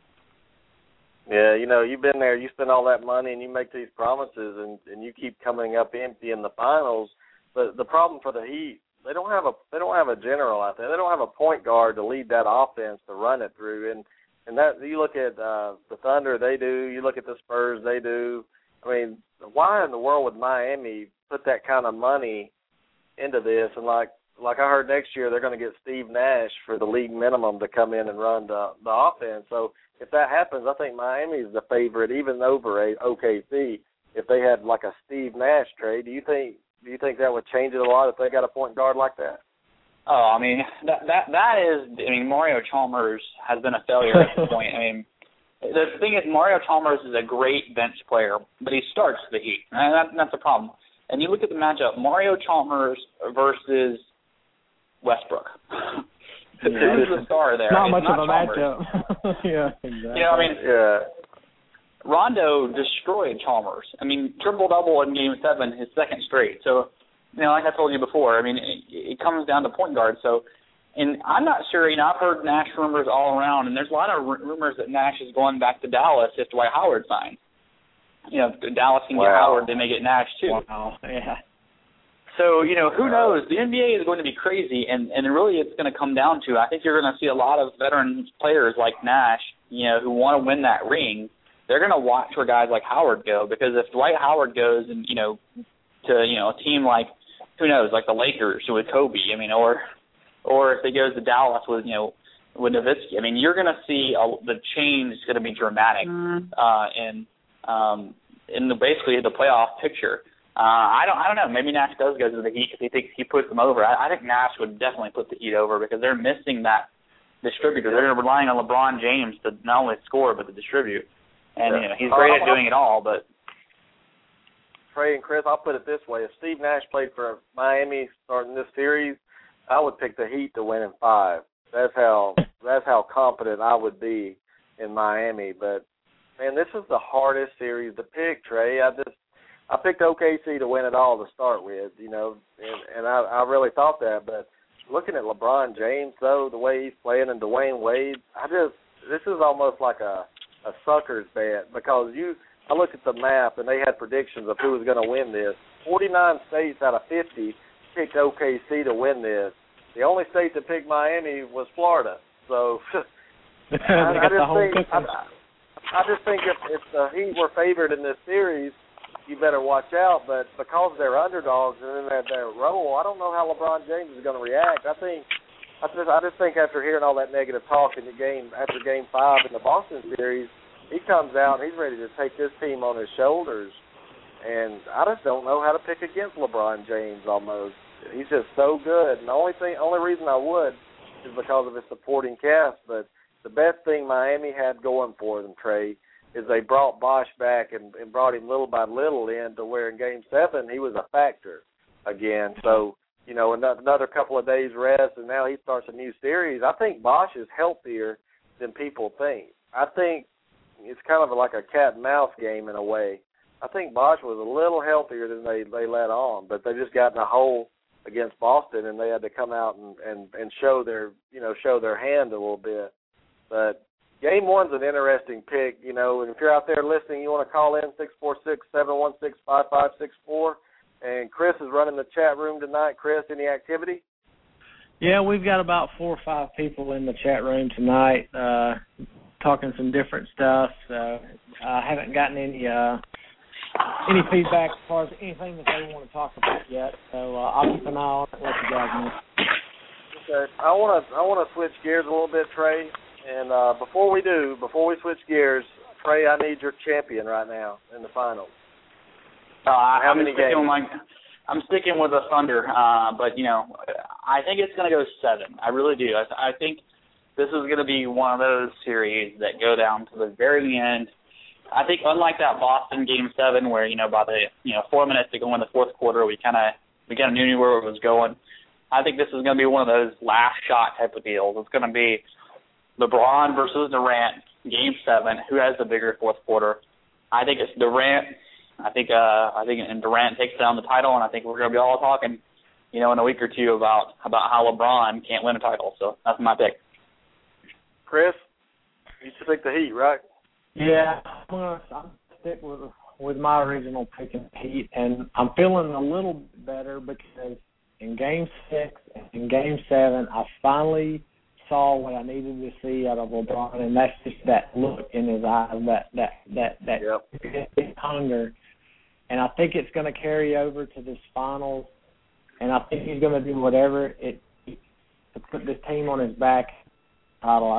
Yeah, you've been there. You spend all that money and you make these promises and you keep coming up empty in the finals. But the problem for the Heat, they don't have a general out there. They don't have a point guard to lead that offense to run it through. And that you look at the Thunder, they do. You look at the Spurs, they do. I mean, why in the world would Miami put that kind of money into this? And like I heard next year they're going to get Steve Nash for the league minimum to come in and run the offense. So if that happens, I think Miami is the favorite, even over OKC. If they had like a Steve Nash trade, do you think that would change it a lot if they got a point guard like that? Oh, I mean that is. I mean, Mario Chalmers has been a failure at this point. I mean, the thing is, Mario Chalmers is a great bench player, but he starts the Heat, and that's a problem. And you look at the matchup, Mario Chalmers versus Westbrook. Who's the star there? Not much of a Chalmers. matchup. Yeah, exactly. Rondo destroyed Chalmers. I mean, triple-double in Game 7, his second straight. So, like I told you before, I mean, it comes down to point guard. So, and I'm not sure, I've heard Nash rumors all around, and there's a lot of rumors that Nash is going back to Dallas if Dwight Howard signs. If Dallas can get Howard, they may get Nash too. Wow, yeah. So, who knows? The NBA is going to be crazy, and really it's going to come down to, I think you're going to see a lot of veteran players like Nash, who want to win that ring. They're going to watch where guys like Howard go, because if Dwight Howard goes and, to, a team like, who knows, like the Lakers with Kobe, I mean, or if he goes to Dallas with, with Nowitzki, I mean, you're going to see the change is going to be dramatic in basically the playoff picture. I don't know. Maybe Nash does go to the Heat because he thinks he puts them over. I think Nash would definitely put the Heat over because they're missing that distributor. They're relying on LeBron James to not only score but to distribute. And he's great at doing it all. But Trey and Chris, I'll put it this way: if Steve Nash played for Miami starting this series, I would pick the Heat to win in 5. That's how confident I would be in Miami. But man, this is the hardest series to pick, Trey. I picked OKC to win it all to start with, and I really thought that. But looking at LeBron James, though, the way he's playing, and Dwayne Wade, this is almost like a sucker's bet, because I looked at the map and they had predictions of who was going to win this. 49 states out of 50 picked OKC to win this. The only state that picked Miami was Florida. So I just think if the Heat were favored in this series, you better watch out. But because they're underdogs and in their role, I don't know how LeBron James is going to react. I just think after hearing all that negative talk after Game 5 in the Boston series, he comes out and he's ready to take this team on his shoulders. And I just don't know how to pick against LeBron James almost. He's just so good. And the only reason I would is because of his supporting cast, but the best thing Miami had going for them, Trey, is they brought Bosh back and brought him little by little in to where in Game 7 he was a factor again. So, you know, another couple of days rest, and now he starts a new series. I think Bosh is healthier than people think. I think it's kind of like a cat and mouse game in a way. I think Bosh was a little healthier than they let on, but they just got in a hole against Boston, and they had to come out and show their hand a little bit. But Game 1's an interesting pick, you know, and if you're out there listening, you want to call in 646-716-5564. And Chris is running the chat room tonight. Chris, any activity? Yeah, we've got about 4 or 5 people in the chat room tonight talking some different stuff. So I haven't gotten any feedback as far as anything that they want to talk about yet. So I'll keep an eye on it and let you guys know. Okay. I want to switch gears a little bit, Trey. And before we switch gears, Trey, I need your champion right now in the finals. How many games? I'm sticking with the Thunder, but, you know, I think it's going to go 7. I really do. I think this is going to be one of those series that go down to the very end. I think unlike that Boston Game 7 where, you know, by the 4 minutes to go in the fourth quarter, we kind of knew where it was going. I think this is going to be one of those last shot type of deals. It's going to be LeBron versus Durant, Game 7. Who has the bigger fourth quarter? I think it's Durant. I think Durant takes down the title, and I think we're going to be all talking, you know, in a week or two about how LeBron can't win a title. So that's my pick. Chris, you should pick the Heat, right? Yeah, I'm gonna stick with my original pick in the Heat, and I'm feeling a little bit better because in Game 6 and Game 7, I finally saw what I needed to see out of LeBron, and that's just that look in his eyes, that hunger. And I think it's going to carry over to this finals, and I think he's going to do whatever it to put this team on his back. Title.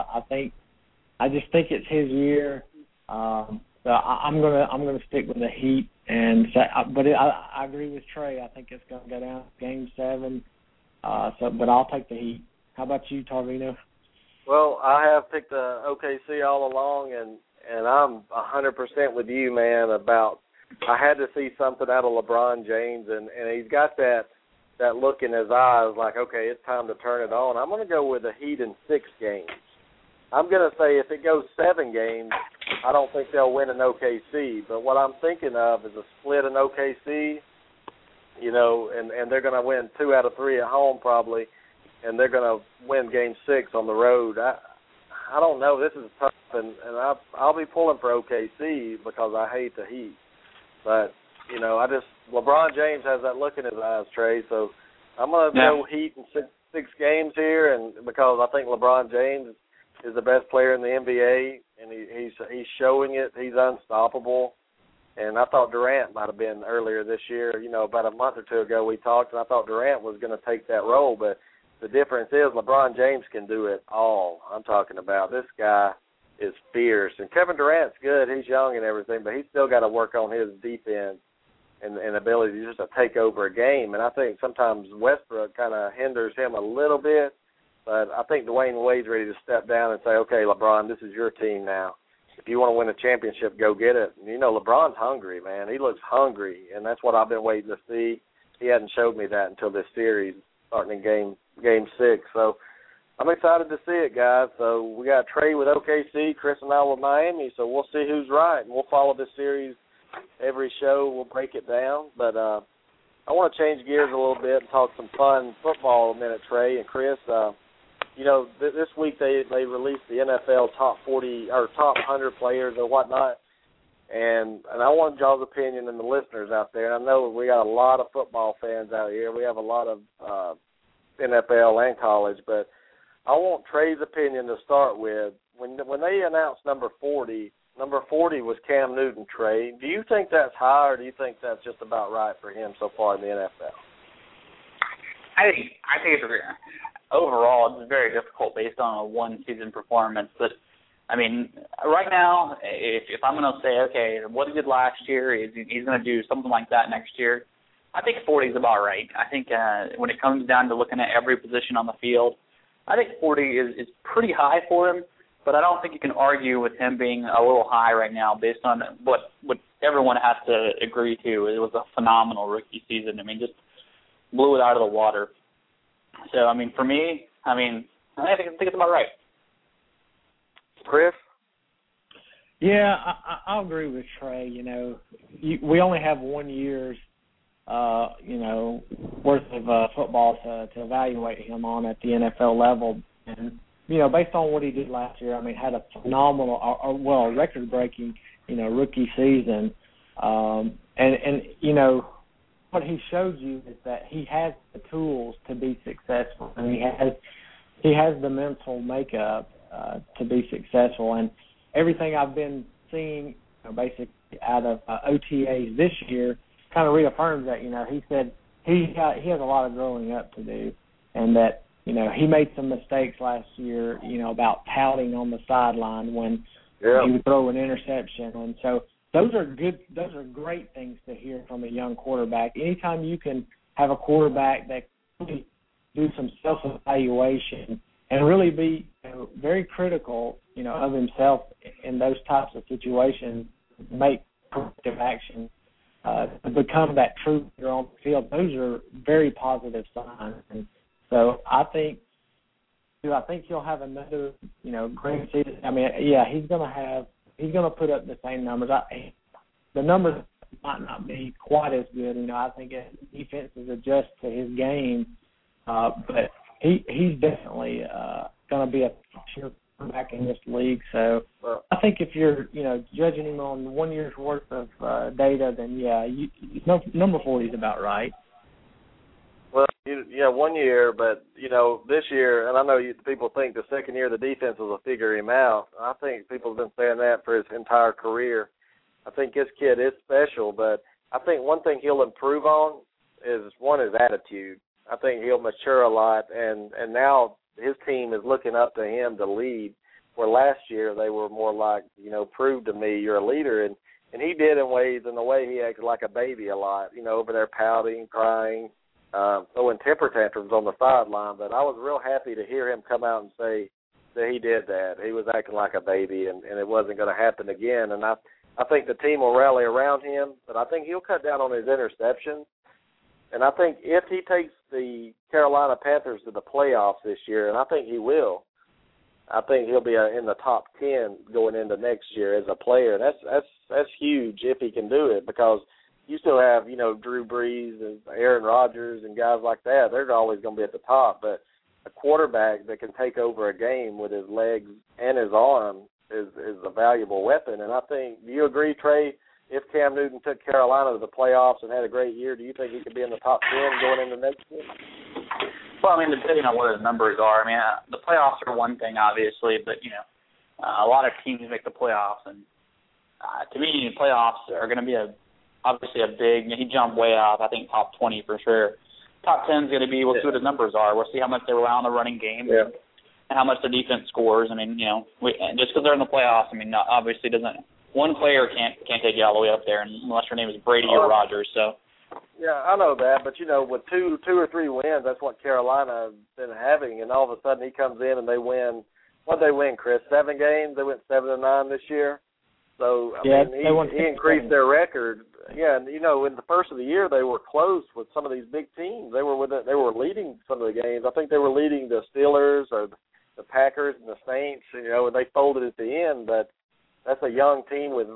I just think it's his year. So I'm gonna stick with the Heat, but I agree with Trey. I think it's going to go down to Game 7. But I'll take the Heat. How about you, Tarvino? Well, I have picked the OKC all along, and I'm 100% with you, man. I had to see something out of LeBron James, and he's got that look in his eyes, like, okay, it's time to turn it on. I'm going to go with the Heat in 6 games. I'm going to say if it goes 7 games, I don't think they'll win in OKC. But what I'm thinking of is a split in OKC, you know, and they're going to win 2 out of 3 at home probably, and they're going to win Game 6 on the road. I don't know. This is tough, and I'll be pulling for OKC because I hate the Heat. But, you know, LeBron James has that look in his eyes, Trey, so I'm going to go Heat in 6 games here, and because I think LeBron James is the best player in the NBA, and he's showing it. He's unstoppable. And I thought Durant might have been earlier this year. You know, about a month or 2 ago we talked, and I thought Durant was going to take that role. But the difference is LeBron James can do it all. I'm talking about this guy is fierce. And Kevin Durant's good. He's young and everything, but he's still got to work on his defense and ability just to take over a game. And I think sometimes Westbrook kind of hinders him a little bit. But I think Dwayne Wade's ready to step down and say, okay, LeBron, this is your team now. If you want to win a championship, go get it. And, you know, LeBron's hungry, man. He looks hungry, and that's what I've been waiting to see. He hadn't showed me that until this series, starting in Game 6. So I'm excited to see it, guys. So we got Trey with OKC, Chris and I with Miami, so we'll see who's right. And we'll follow this series every show. We'll break it down. But I want to change gears a little bit and talk some fun football a minute, Trey and Chris. You know, this week they released the NFL top 40 or top 100 players or whatnot, and I want y'all's opinion and the listeners out there. And I know we got a lot of football fans out here. We have a lot of NFL and college, but I want Trey's opinion to start with. When they announced number 40 was Cam Newton, Trey. Do you think that's high, or do you think that's just about right for him so far in the NFL? I think it's overall, it's very difficult based on a one-season performance. But, I mean, right now, if I'm going to say, okay, what he did last year, he's going to do something like that next year, I think 40 is about right. I think when it comes down to looking at every position on the field, I think 40 is pretty high for him, but I don't think you can argue with him being a little high right now based on what everyone has to agree to. It was a phenomenal rookie season. I mean, just blew it out of the water. So, I mean, for me, I think it's about right. Chris? Yeah, I'll agree with Trey. You know, we only have 1 year's, worth of football to evaluate him on at the NFL level. And, based on what he did last year, I mean, had a phenomenal, record-breaking, rookie season. What he showed you is that he has the tools to be successful, and he has the mental makeup to be successful. And everything I've been seeing, basically out of OTAs this year, kind of reaffirms that. He said he has a lot of growing up to do, and that he made some mistakes last year, about touting on the sideline when he would throw an interception, and so those are great things to hear from a young quarterback. Anytime you can have a quarterback that can do some self-evaluation and really be very critical, of himself in those types of situations, make corrective action, to become that true leader on the field, those are very positive signs. And so I think he'll have another, great season. I mean, yeah, he's going to put up the same numbers. The numbers might not be quite as good. I think his defenses adjust to his game, but he's definitely going to be a sure quarterback in this league. So I think if you're, judging him on 1 year's worth of data, then number 40 is about right. Well, 1 year, but, this year, and I know people think the second year the defense will figure him out. I think people have been saying that for his entire career. I think this kid is special, but I think one thing he'll improve on is, one, his attitude. I think he'll mature a lot, and now his team is looking up to him to lead, where last year they were more like, prove to me you're a leader, and he did in the way he acted like a baby a lot, over there pouting, crying, throwing temper tantrums on the sideline. But I was real happy to hear him come out and say that he did that. He was acting like a baby, and it wasn't going to happen again. And I think the team will rally around him, but I think he'll cut down on his interceptions. And I think if he takes the Carolina Panthers to the playoffs this year, and I think he will, I think he'll be in the top 10 going into next year as a player. That's huge if he can do it, because you still have, Drew Brees and Aaron Rodgers and guys like that. They're always going to be at the top. But a quarterback that can take over a game with his legs and his arm is a valuable weapon. And I think, do you agree, Trey, if Cam Newton took Carolina to the playoffs and had a great year, do you think he could be in the top 10 going into next year? Well, I mean, depending on what his numbers are. I mean, the playoffs are one thing, obviously, but, a lot of teams make the playoffs. And to me, playoffs are going to be obviously a big, he jumped way up, I think top 20 for sure. Top 10 is going to be, we'll see what his numbers are. We'll see how much they rely on the running game and how much the defense scores. I mean, just because they're in the playoffs, I mean, obviously one player can't take you all the way up there unless your name is Brady or Rodgers. So. Yeah, I know that, but with two or three wins, that's what Carolina has been having, and all of a sudden he comes in and they win. What did they win, Chris? 7 games. They went 7-9 this year. So he increased their record. Yeah, and in the first of the year they were close with some of these big teams. They were leading some of the games. I think they were leading the Steelers or the Packers and the Saints. And they folded at the end, but that's a young team with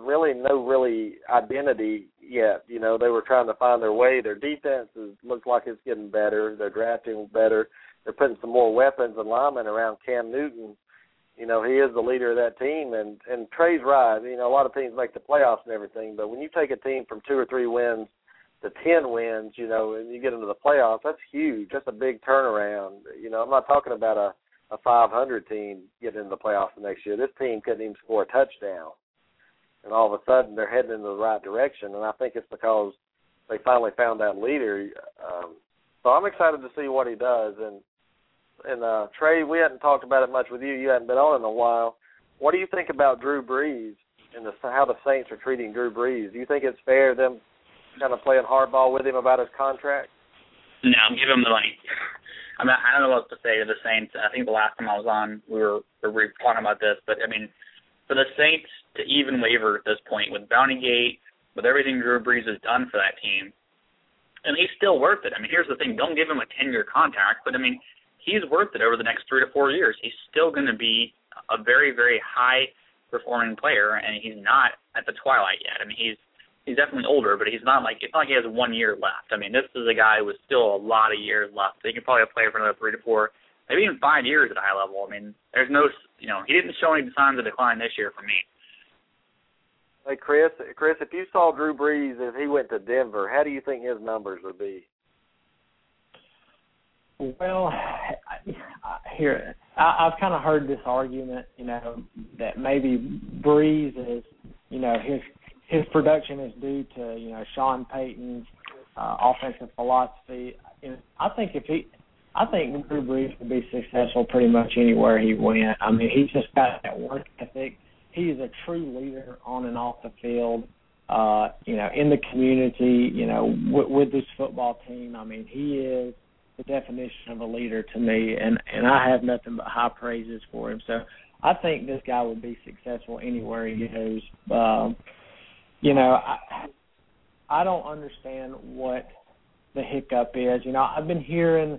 no identity yet. They were trying to find their way. Their defense looks like it's getting better. They're drafting better. They're putting some more weapons and linemen around Cam Newton. He is the leader of that team. And Trey's right. A lot of teams make the playoffs and everything, but when you take a team from 2 or 3 wins to 10 wins, and you get into the playoffs, that's huge. That's a big turnaround. I'm not talking about a 500 team getting into the playoffs the next year. This team couldn't even score a touchdown. And all of a sudden they're heading in the right direction, and I think it's because they finally found that leader. So I'm excited to see what he does. And Trey, we hadn't talked about it much with you. You hadn't been on in a while. What do you think about Drew Brees and how the Saints are treating Drew Brees? Do you think it's fair them kind of playing hardball with him about his contract? No, give him the money. I mean, I don't know what to say to the Saints. I think the last time I was on, we were talking about this. But, I mean, for the Saints to even waver at this point with Bountygate, with everything Drew Brees has done for that team, and he's still worth it. I mean, here's the thing. Don't give him a 10-year contract, but, I mean, he's worth it over the next 3 to 4 years. He's still going to be a very, very high-performing player, and he's not at the twilight yet. I mean, he's definitely older, but it's not like he has 1 year left. I mean, this is a guy with still a lot of years left. He can probably play for another 3 to 4, maybe even 5 years at a high level. I mean, there's no, he didn't show any signs of decline this year for me. Hey, Chris, if you saw Drew Brees if he went to Denver, how do you think his numbers would be? Well, I've kind of heard this argument, that maybe Brees is, his production is due to, Sean Payton's offensive philosophy. I think Drew Brees would be successful pretty much anywhere he went. I mean, he's just got that work ethic. He is a true leader on and off the field, in the community, with this football team. I mean, he is the definition of a leader to me, and I have nothing but high praises for him. So I think this guy would be successful anywhere he goes. I don't understand what the hiccup is. I've been hearing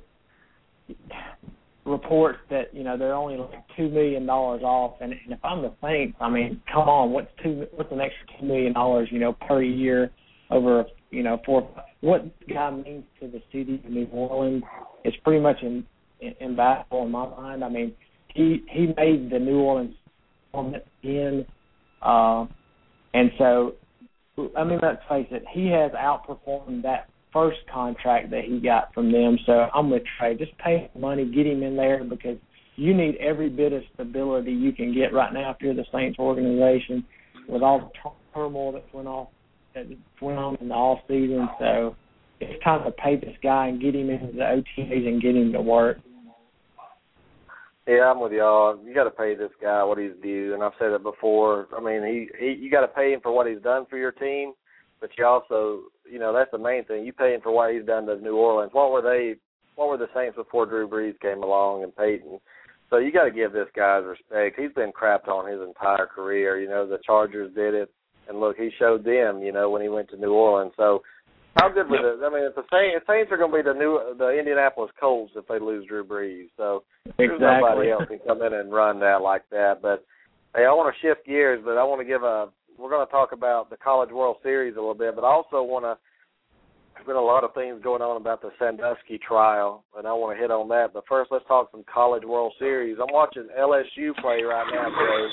reports that, they're only like $2 million off, and if I'm the Saints, I mean, come on, what's an extra $2 million, per year over, what the guy means to the city of New Orleans is pretty much imbaffable in my mind. I mean, he made the New Orleans in, and so, I mean, let's face it, he has outperformed that first contract that he got from them. So I'm with Trey. Just pay him money, get him in there, because you need every bit of stability you can get right now if you're the Saints organization with all the turmoil that went on in the off season. So it's time to pay this guy and get him into the OTAs and get him to work. Yeah, I'm with y'all. You got to pay this guy what he's due, and I've said it before. I mean, you got to pay him for what he's done for your team, but you also, that's the main thing. You pay him for what he's done to New Orleans. What were the Saints before Drew Brees came along and Peyton? So you got to give this guy respect. He's been crapped on his entire career. The Chargers did it, and look, he showed them, when he went to New Orleans. So how good was it? I mean, if the Saints are going to be the Indianapolis Colts if they lose Drew Brees. So there's nobody else can come in and run that like that. But hey, I want to shift gears, but I want to we're going to talk about the College World Series a little bit, but I also want to. There's been a lot of things going on about the Sandusky trial, and I want to hit on that. But first, let's talk some College World Series. I'm watching LSU play right now,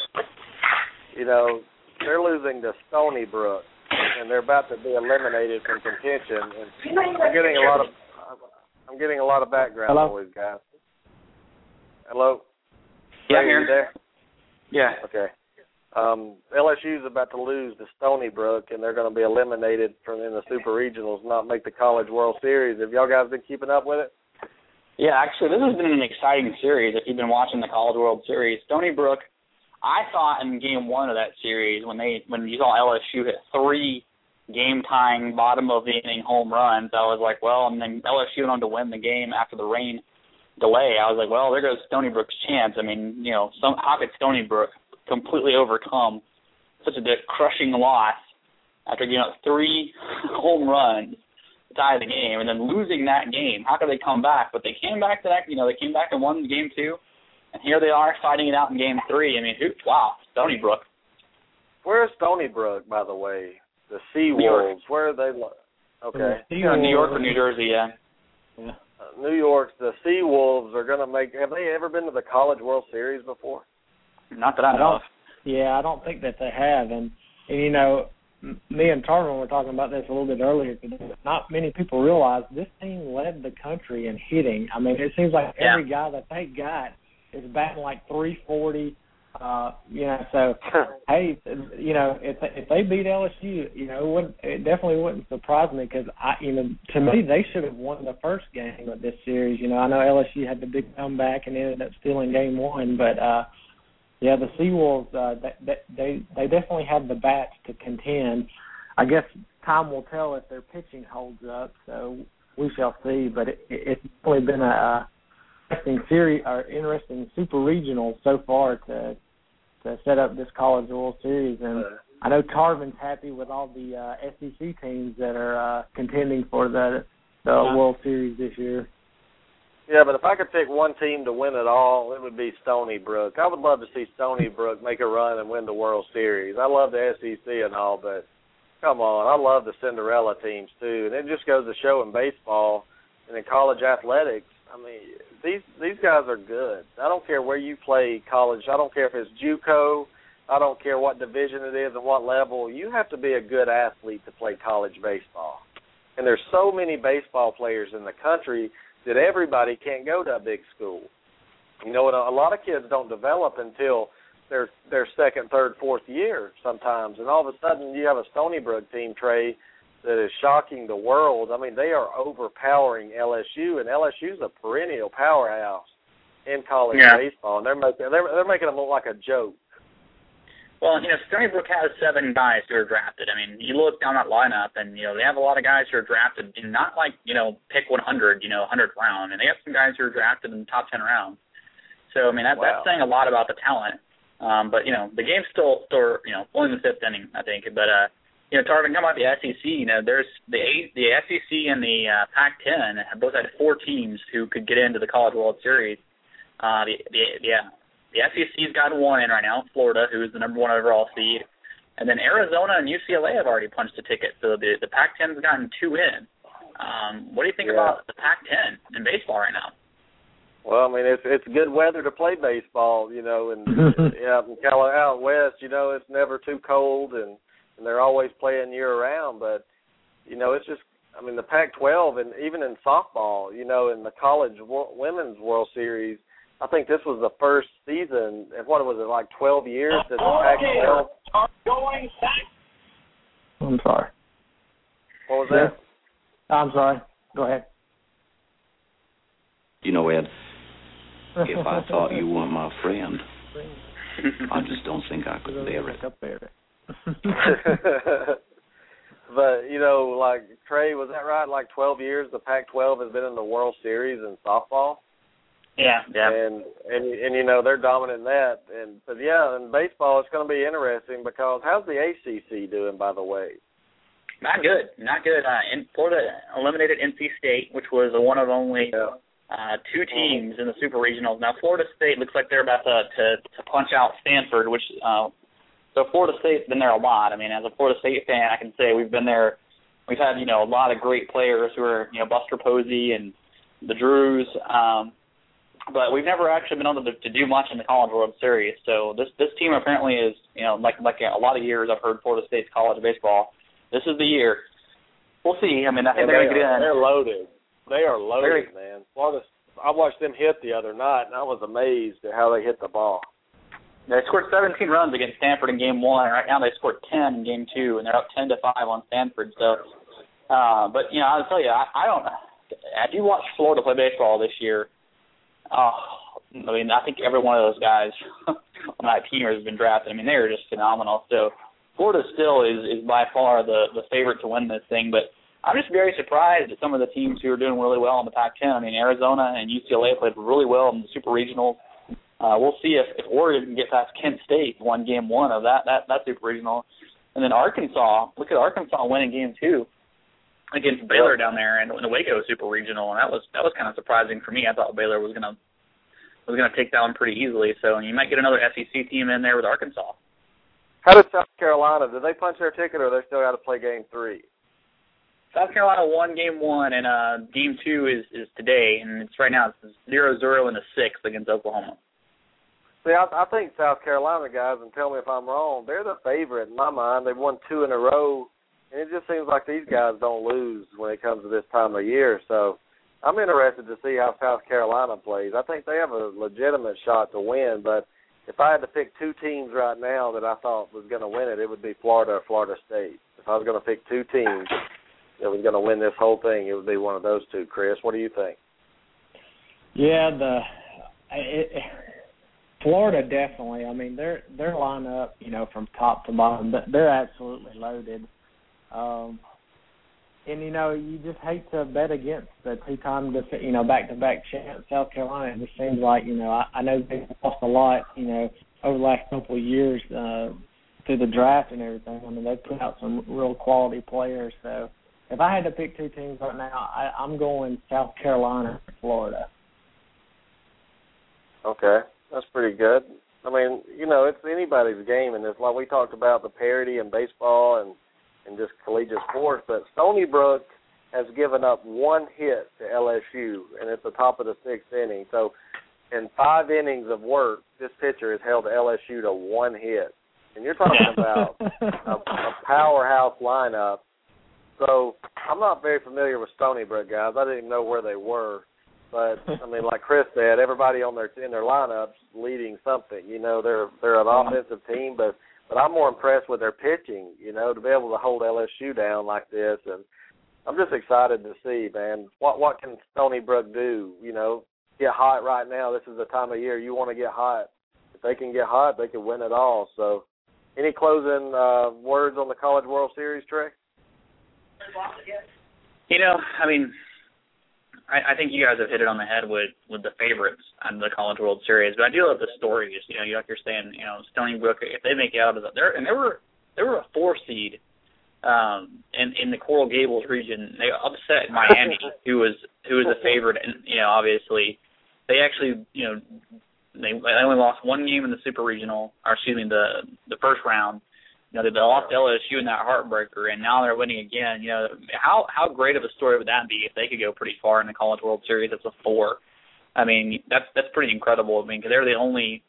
bro. They're losing to Stony Brook, and they're about to be eliminated from contention. And I'm getting a lot of background noise, guys. Hello? Yeah, Ray, here. You there? Yeah. Okay. LSU's about to lose to Stony Brook, and they're going to be eliminated in the Super Regionals, not make the College World Series. Have y'all guys been keeping up with it? Yeah, actually, this has been an exciting series if you've been watching the College World Series. Stony Brook, I thought in Game 1 of that series, when you saw LSU hit 3 game-tying, bottom-of-the-inning home runs, I was like, well, and then LSU went on to win the game after the rain delay. I was like, well, there goes Stony Brook's chance. I mean, how could Stony Brook completely overcome such a crushing loss after giving up 3 home runs to tie the game and then losing that game? How could they come back? But they came back to that. They came back and won Game 2, and here they are fighting it out in Game 3. I mean, wow, Stony Brook. Where's Stony Brook, by the way? The Sea Wolves. Where are they? Okay. New York or New Jersey, yeah. New York. The Sea Wolves are going to make. Have they ever been to the College World Series before? Not that I know of. Yeah, I don't think that they have. And me and Tarvin were talking about this a little bit earlier today. Not many people realize this team led the country in hitting. I mean, it seems like every guy that they got is batting like 340. So hey, if they beat LSU, it definitely wouldn't surprise me because to me they should have won the first game of this series. I know LSU had the big comeback and ended up stealing Game 1, but the Seawolves they definitely have the bats to contend. I guess time will tell if their pitching holds up. So we shall see. But it's really been a interesting series, or interesting super regional so far to set up this College World Series. And I know Tarvin's happy with all the SEC teams that are contending for the World Series this year. Yeah, but if I could pick one team to win it all, it would be Stony Brook. I would love to see Stony Brook make a run and win the World Series. I love the SEC and all, but come on, I love the Cinderella teams too. And it just goes to show in baseball and in college athletics, I mean, these guys are good. I don't care where you play college. I don't care if it's JUCO. I don't care what division it is and what level. You have to be a good athlete to play college baseball. And there's so many baseball players in the country that everybody can't go to a big school. You know, and a lot of kids don't develop until their second, third, fourth year sometimes. And all of a sudden you have a Stony Brook team, Trey, that is shocking the world. I mean, they are overpowering LSU, and LSU's a perennial powerhouse in college baseball. And they're making them look like a joke. Well, you know, Stony Brook has 7 guys who are drafted. I mean, you look down that lineup, and, you know, they have a lot of guys who are drafted, and not like, you know, pick 100, 100th round. And they have some guys who are drafted in the top 10 rounds. So, I mean, that's saying a lot about the talent. But, you know, the game's still you know, only in the 5th inning, I think. But, you know, Tarvin, talking about the SEC, you know, there's the SEC and the Pac-10 have both had 4 teams who could get into the College World Series. The SEC's got 1 in right now, Florida, who is the number 1 overall seed. And then Arizona and UCLA have already punched a ticket. So the Pac-10's gotten 2 in. What do you think about the Pac-10 in baseball right now? Well, I mean, it's good weather to play baseball, you know, and out west, you know, it's never too cold, and they're always playing year-round. But, you know, it's just, I mean, the Pac-12, and even in softball, you know, in the College Women's World Series, I think this was the first season, what was it, like 12 years that the Pac-12? I'm sorry. What was that? I'm sorry. Go ahead. You know, Ed, if I thought you weren't my friend, I just don't think I could bear it. But, you know, like, Trey, was that right? Like 12 years the Pac-12 has been in the World Series in softball? Yeah. And you know, they're dominant in that. But in baseball, it's going to be interesting because how's the ACC doing, by the way? Not good. In Florida eliminated NC State, which was one of only 2 teams in the Super Regionals. Now, Florida State looks like they're about to punch out Stanford, which so Florida State's been there a lot. I mean, as a Florida State fan, I can say we've been there. We've had, you know, a lot of great players who are, you know, Buster Posey and the Drews. But we've never actually been able to do much in the College World Series. So this team apparently is, you know, like a lot of years I've heard Florida State's college baseball. This is the year. We'll see. I mean, I think they're going to get in. They're loaded. They are loaded, man. Florida. I watched them hit the other night, and I was amazed at how they hit the ball. They scored 17 runs against Stanford in Game 1. Right now they scored 10 in Game 2, and they're up 10-5 on Stanford. So, but, you know, I'll tell you, I don't – if you watch Florida play baseball this year, I mean, I think every one of those guys on that team has been drafted. I mean, they're just phenomenal. So Florida still is by far the favorite to win this thing. But I'm just very surprised at some of the teams who are doing really well in the Pac-10. I mean, Arizona and UCLA played really well in the Super Regionals. We'll see if Oregon can get past Kent State, won Game 1 of that Super Regional. And then Arkansas, look at Arkansas winning Game 2 against Baylor down there in the Waco Super Regional, and that was kind of surprising for me. I thought Baylor was gonna take that one pretty easily. So you might get another SEC team in there with Arkansas. How did South Carolina? Did they punch their ticket, or they still got to play Game 3? South Carolina won Game 1, and Game 2 is today, and it's right now it's 0-0 in the 6th against Oklahoma. See, I think South Carolina guys, and tell me if I'm wrong, they're the favorite in my mind. They've won 2 in a row. And it just seems like these guys don't lose when it comes to this time of year. So I'm interested to see how South Carolina plays. I think they have a legitimate shot to win. But if I had to pick 2 teams right now that I thought was going to win it, it would be Florida or Florida State. If I was going to pick 2 teams that was going to win this whole thing, it would be one of those 2. Chris, what do you think? Yeah, Florida definitely. I mean, their lineup, you know, from top to bottom, they're absolutely loaded. And, you just hate to bet against the two-time, back-to-back champ South Carolina. It just seems like, I know they've lost a lot, over the last couple of years through the draft and everything. I mean, they've put out some real quality players. So if I had to pick two teams right now, I'm going South Carolina and Florida. Okay, that's pretty good. I mean, it's anybody's game, and it's like we talked about the parity in baseball and just collegiate sports, but Stony Brook has given up one hit to LSU, and it's the top of the sixth inning. So in 5 innings of work, this pitcher has held LSU to one hit. And you're talking about a powerhouse lineup. So I'm not very familiar with Stony Brook, guys. I didn't even know where they were. But, I mean, like Chris said, everybody in their lineups leading something. They're an offensive team, but I'm more impressed with their pitching, to be able to hold LSU down like this. And I'm just excited to see, man, what can Stony Brook do, get hot right now. This is the time of year you want to get hot. If they can get hot, they can win it all. So any closing words on the College World Series, Trey? I mean, I think you guys have hit it on the head with the favorites on the College World Series, but I do love the stories. Like you're saying, Stony Brook, if they make it out of there, and they were a 4 seed in the Coral Gables region. They upset Miami, who was a favorite, and obviously they actually they only lost 1 game in the Super Regional, or excuse me, the first round. They lost LSU in that heartbreaker, and now they're winning again. How great of a story would that be if they could go pretty far in the College World Series as a 4? I mean, that's pretty incredible. I mean, because they're the only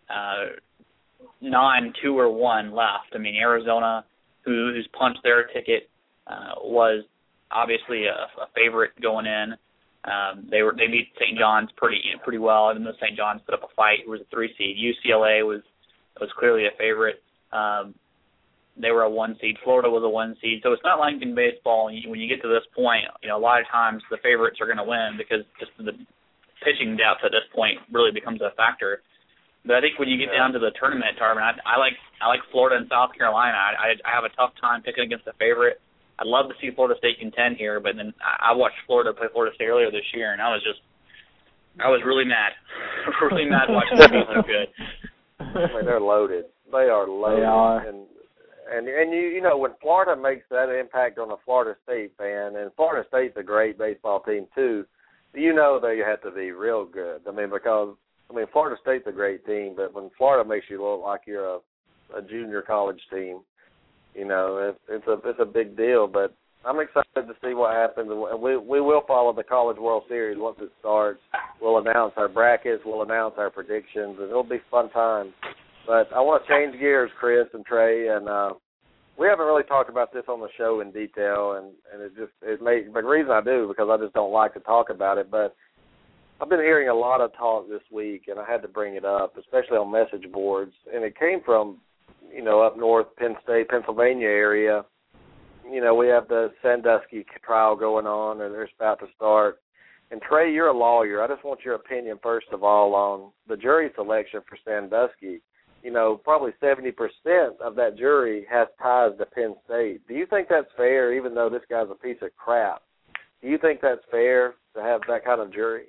non-2 or 1 left. I mean, Arizona, who's punched their ticket, was obviously a favorite going in. They beat St. John's pretty well, even though St. John's put up a fight. Who was a 3 seed. UCLA was clearly a favorite. They were a 1 seed. Florida was a 1 seed. So it's not like in baseball, when you get to this point, a lot of times the favorites are going to win because just the pitching depth at this point really becomes a factor. But I think when you get down to the tournament, Tarvin, I like Florida and South Carolina. I have a tough time picking against the favorite. I'd love to see Florida State contend here, but then I watched Florida play Florida State earlier this year, and I was really mad. Really mad watching them be so good. I mean, they're loaded. They are loaded. They are. And when Florida makes that impact on a Florida State fan, and Florida State's a great baseball team too, they have to be real good. I mean, because Florida State's a great team, but when Florida makes you look like you're a junior college team, it's a big deal. But I'm excited to see what happens. We will follow the College World Series once it starts. We'll announce our brackets. We'll announce our predictions, and it'll be fun time. But I want to change gears, Chris and Trey, and we haven't really talked about this on the show in detail, and the reason I do because I just don't like to talk about it. But I've been hearing a lot of talk this week, and I had to bring it up, especially on message boards, and it came from up north, Penn State, Pennsylvania area. We have the Sandusky trial going on, and they're about to start. And Trey, you're a lawyer. I just want your opinion first of all on the jury selection for Sandusky. Probably 70% of that jury has ties to Penn State. Do you think that's fair, even though this guy's a piece of crap? Do you think that's fair to have that kind of jury?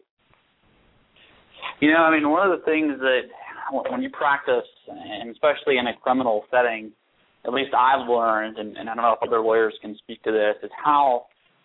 One of the things that when you practice, and especially in a criminal setting, at least I've learned, and I don't know if other lawyers can speak to this, is how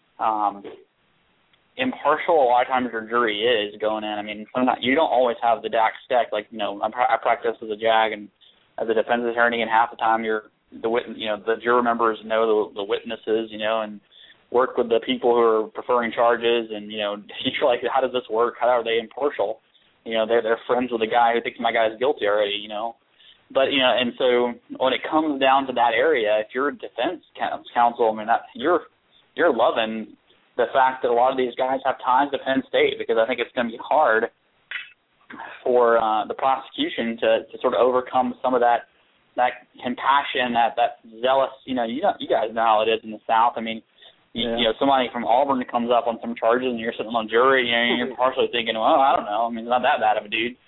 impartial a lot of times your jury is going in. I mean, sometimes you don't always have the DAC stack. Like, I practice as a JAG and as a defense attorney, and half the time the juror members know the witnesses, and work with the people who are preferring charges, and you're like, how does this work? How are they impartial? They're friends with the guy who thinks my guy's guilty already, But, and so when it comes down to that area, if you're a defense counsel, you're loving the fact that a lot of these guys have ties to Penn State, because I think it's going to be hard for the prosecution to sort of overcome some of that compassion, that zealous, you guys know how it is in the South. I mean, somebody from Auburn comes up on some charges and you're sitting on jury, you're partially thinking, well, I don't know. It's not that bad of a dude.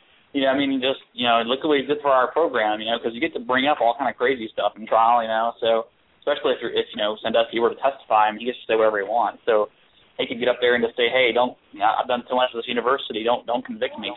Look at what he did for our program, because you get to bring up all kind of crazy stuff in trial, So especially if Sandusky were to testify, I mean, he gets to say whatever he wants. So he could get up there and just say, hey, I've done so much for this university, don't convict me.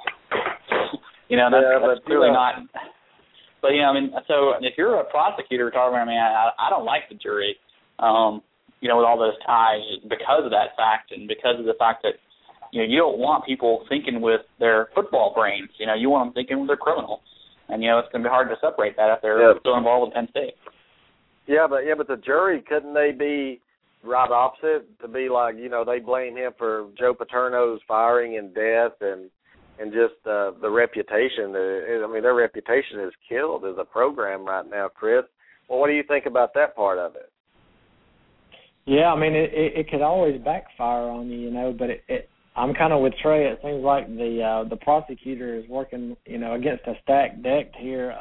That's clearly not. But I mean, so if you're a prosecutor, I mean, I don't like the jury, with all those ties because of that fact, and because of the fact that you don't want people thinking with their football brains. You want them thinking with their criminal, and it's going to be hard to separate that if they're still involved with Penn State. Yeah, but the jury, couldn't they be right opposite, to be like, they blame him for Joe Paterno's firing and death and just the reputation. I mean, their reputation is killed as a program right now, Chris. Well, what do you think about that part of it? Yeah, I mean, it could always backfire on you, but I'm kind of with Trey. It seems like the prosecutor is working, against a stacked deck here.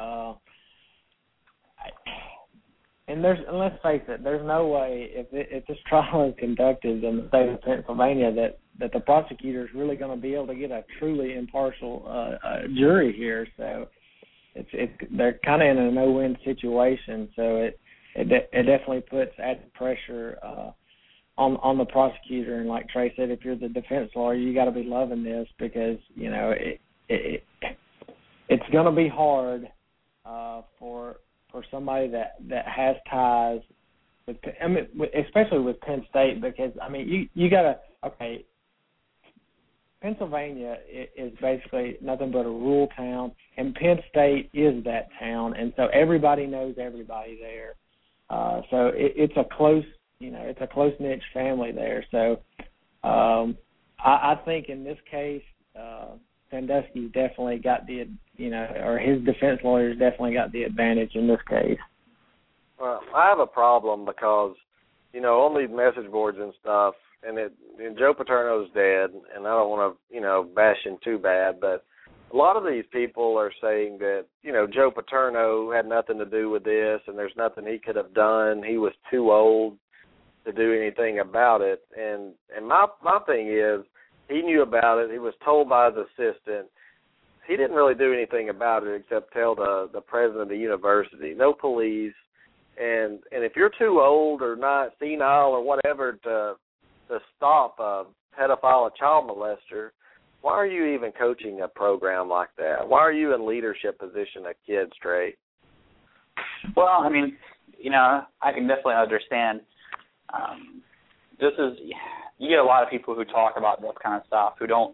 And let's face it, there's no way if this trial is conducted in the state of Pennsylvania that the prosecutor is really going to be able to get a truly impartial jury here. So they're kind of in a no-win situation. So it definitely puts added pressure on the prosecutor. And like Trey said, if you're the defense lawyer, you got to be loving this because it's going to be hard for somebody that has ties with, especially with Penn State, because I mean you got to Pennsylvania is basically nothing but a rural town, and Penn State is that town, and so everybody knows everybody there. So it's a close, it's a close-knit family there. So I think in this case, Sandusky definitely got the, or his defense lawyers definitely got the advantage in this case. Well, I have a problem because, on these message boards and stuff, and Joe Paterno's dead, and I don't want to, bash him too bad, but a lot of these people are saying that, Joe Paterno had nothing to do with this, and there's nothing he could have done. He was too old to do anything about it. And my thing is, he knew about it. He was told by his assistant. He didn't really do anything about it except tell the president of the university. No police. And if you're too old or not senile or whatever to stop a pedophile, a child molester, why are you even coaching a program like that? Why are you in leadership position at kids, Trey? Well, I mean, I can definitely understand. You get a lot of people who talk about this kind of stuff who don't,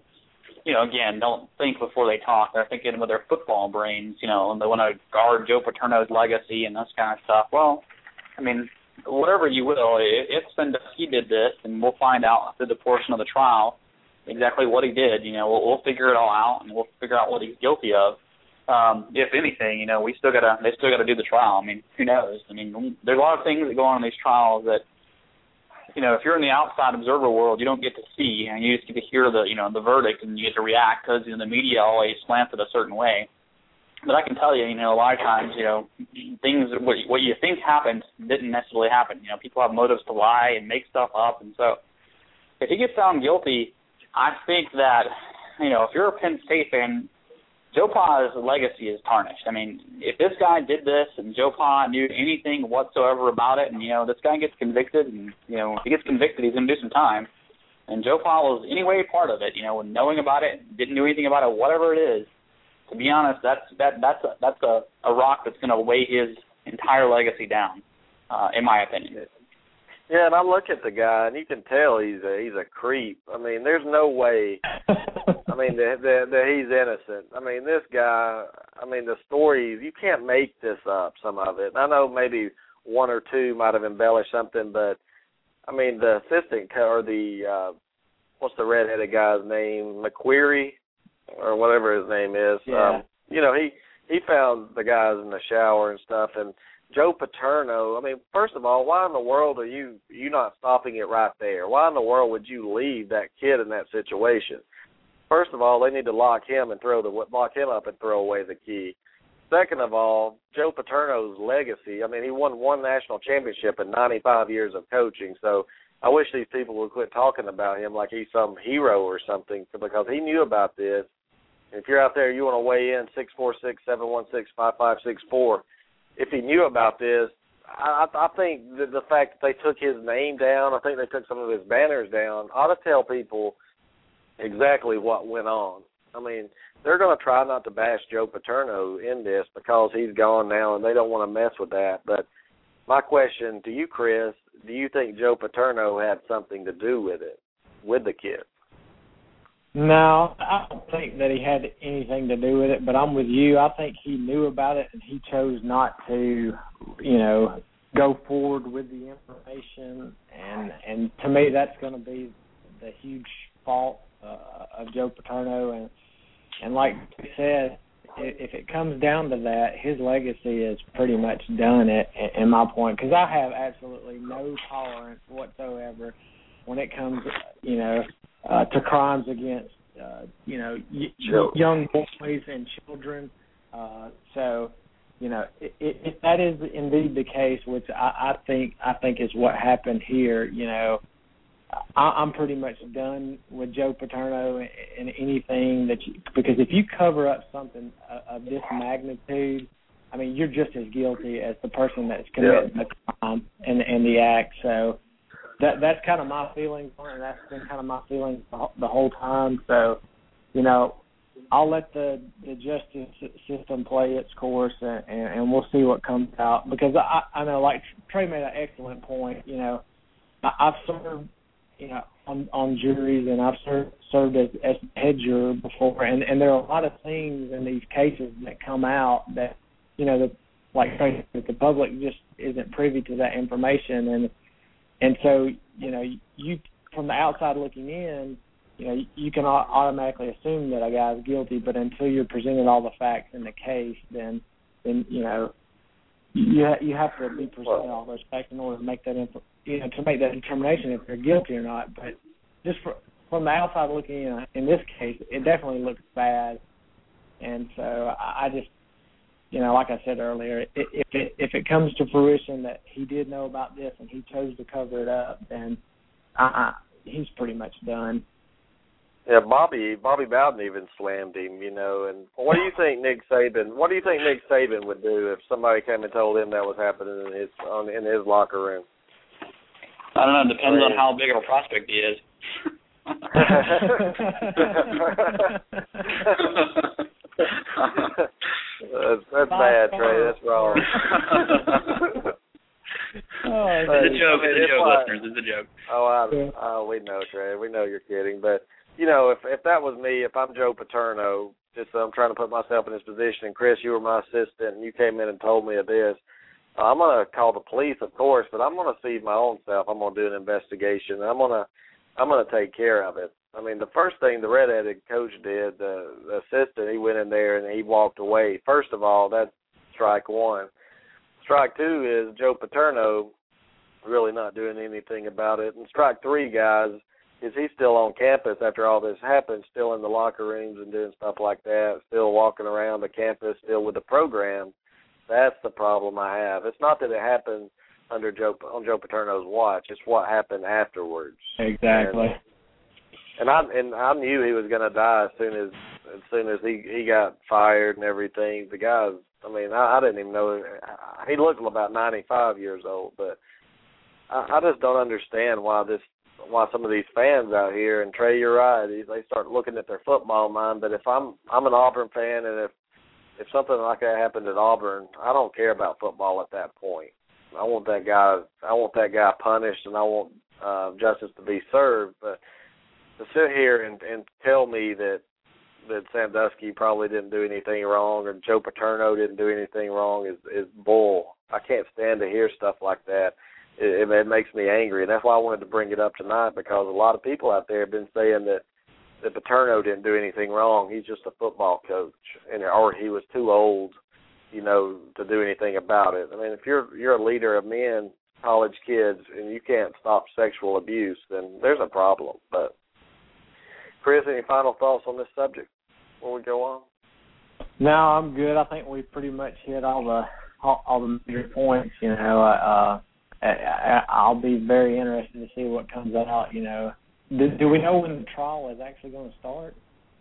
don't think before they talk. They're thinking with their football brains, and they want to guard Joe Paterno's legacy and this kind of stuff. Well, I mean, whatever you will, if Sandusky did this, and we'll find out through the portion of the trial exactly what he did. We'll figure it all out, and we'll figure out what he's guilty of. If anything, they still gotta do the trial. I mean, who knows? I mean, there's a lot of things that go on in these trials that, if you're in the outside observer world, you don't get to see, and you just get to hear the verdict, and you get to react because the media always slants it a certain way. But I can tell you, a lot of times, things what you think happened didn't necessarily happen. People have motives to lie and make stuff up, and so if he gets found guilty, I think that if you're a Penn State fan, Joe Pa's legacy is tarnished. I mean, if this guy did this and Joe Pa knew anything whatsoever about it, and, this guy gets convicted, and, if he gets convicted, he's going to do some time, and Joe Pa was any way part of it, knowing about it, didn't do anything about it, whatever it is, to be honest, that's a rock that's going to weigh his entire legacy down, in my opinion. Yeah, and I look at the guy, and you can tell he's a creep. I mean, there's no way. I mean, that he's innocent. I mean, this guy. I mean, the stories, you can't make this up. Some of it. I know maybe one or two might have embellished something, but I mean, the assistant or the what's the redheaded guy's name, McQueary, or whatever his name is. Yeah. He found the guys in the shower and stuff, and Joe Paterno, I mean, first of all, why in the world are you not stopping it right there? Why in the world would you leave that kid in that situation? First of all, they need to lock him up and throw away the key. Second of all, Joe Paterno's legacy, I mean, he won one national championship in 95 years of coaching, so I wish these people would quit talking about him like he's some hero or something, because he knew about this. If you're out there, you want to weigh in, 646-716-5564. If he knew about this, I think the fact that they took his name down, I think they took some of his banners down, ought to tell people exactly what went on. I mean, they're going to try not to bash Joe Paterno in this because he's gone now and they don't want to mess with that. But my question to you, Chris, do you think Joe Paterno had something to do with it, with the kids? No, I don't think that he had anything to do with it, but I'm with you. I think he knew about it and he chose not to, go forward with the information. And to me, that's going to be the huge fault of Joe Paterno. And like you said, if it comes down to that, his legacy is pretty much done in my point, because I have absolutely no tolerance whatsoever when it comes, to crimes against, young boys and children. If that is indeed the case, which I think is what happened here, I'm pretty much done with Joe Paterno and anything because if you cover up something of this magnitude, I mean, you're just as guilty as the person that's committing the crime and the act. So that's kind of my feelings on it. That's been kind of my feelings the whole time. So, I'll let the justice system play its course, and we'll see what comes out. Because I know, like Trey made an excellent point. I've served, on juries, and I've served as head juror before, and there are a lot of things in these cases that come out that, the public just isn't privy to that information, and so, you from the outside looking in, you can automatically assume that a guy is guilty, but until you're presented all the facts in the case, then you have to be presented all those facts in order to make that to make that determination if they're guilty or not. But just from the outside looking in this case, it definitely looks bad, and so I just, like I said earlier, if it comes to fruition that he did know about this and he chose to cover it up, then he's pretty much done. Yeah, Bobby Bowden even slammed him, and what do you think Nick Saban would do if somebody came and told him that was happening in his locker room? I don't know. It depends on how big of a prospect he is. That's bad, Trey. That's wrong. It's a joke, listeners. It's a joke. We know, Trey. We know you're kidding. But, if that was me, if I'm Joe Paterno, just I'm trying to put myself in this position, and Chris, you were my assistant, and you came in and told me of this, I'm going to call the police, of course, but I'm going to see my own self. I'm going to do an investigation. I'm going to take care of it. I mean, the first thing the redheaded coach did, the assistant, he went in there and he walked away. First of all, that's strike one. Strike two is Joe Paterno really not doing anything about it. And strike three, guys, is he's still on campus after all this happened, still in the locker rooms and doing stuff like that, still walking around the campus, still with the program. That's the problem I have. It's not that it happened on Joe Paterno's watch. It's what happened afterwards. Exactly. And I knew he was going to die as soon as he got fired and everything. The guy, I didn't even know. He looked about 95 years old, but I just don't understand why some of these fans out here, and Trey, you're right, they start looking at their football mind. But if I'm an Auburn fan, and if something like that happened at Auburn, I don't care about football at that point. I want that guy punished, and I want justice to be served. But to sit here and tell me that Sandusky probably didn't do anything wrong or Joe Paterno didn't do anything wrong is bull. I can't stand to hear stuff like that. It makes me angry, and that's why I wanted to bring it up tonight, because a lot of people out there have been saying that Paterno didn't do anything wrong. He's just a football coach, or he was too old, to do anything about it. I mean, if you're a leader of men, college kids, and you can't stop sexual abuse, then there's a problem. But Chris, any final thoughts on this subject before we go on? No, I'm good. I think we pretty much hit all the major points. I'll be very interested to see what comes out. Do we know when the trial is actually going to start?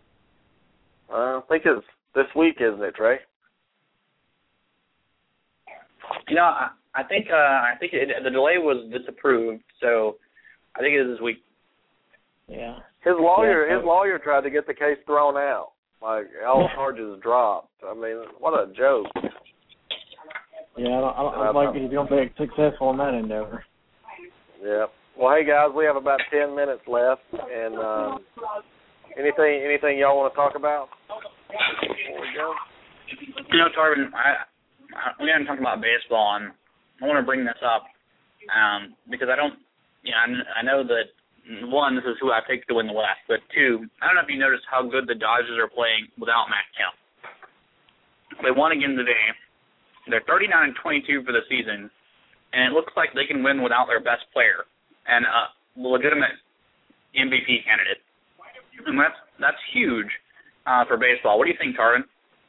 I think it's this week, isn't it, Trey? I I think the delay was disapproved, so I think it is this week. Yeah. His lawyer tried to get the case thrown out. Like, all charges dropped. I mean, what a joke. Yeah, I don't think he's going to be successful in that endeavor. Yeah. Well, hey, guys, we have about 10 minutes left. And anything y'all want to talk about before we go? You know, Tarvin, we haven't talked about baseball, and I want to bring this up because I know that, one, this is who I picked to win the West, but two, I don't know if you noticed how good the Dodgers are playing without Matt Kemp. They won again today. They're 39-22 for the season, and it looks like they can win without their best player and a legitimate MVP candidate. And that's huge for baseball. What do you think, Tarvin?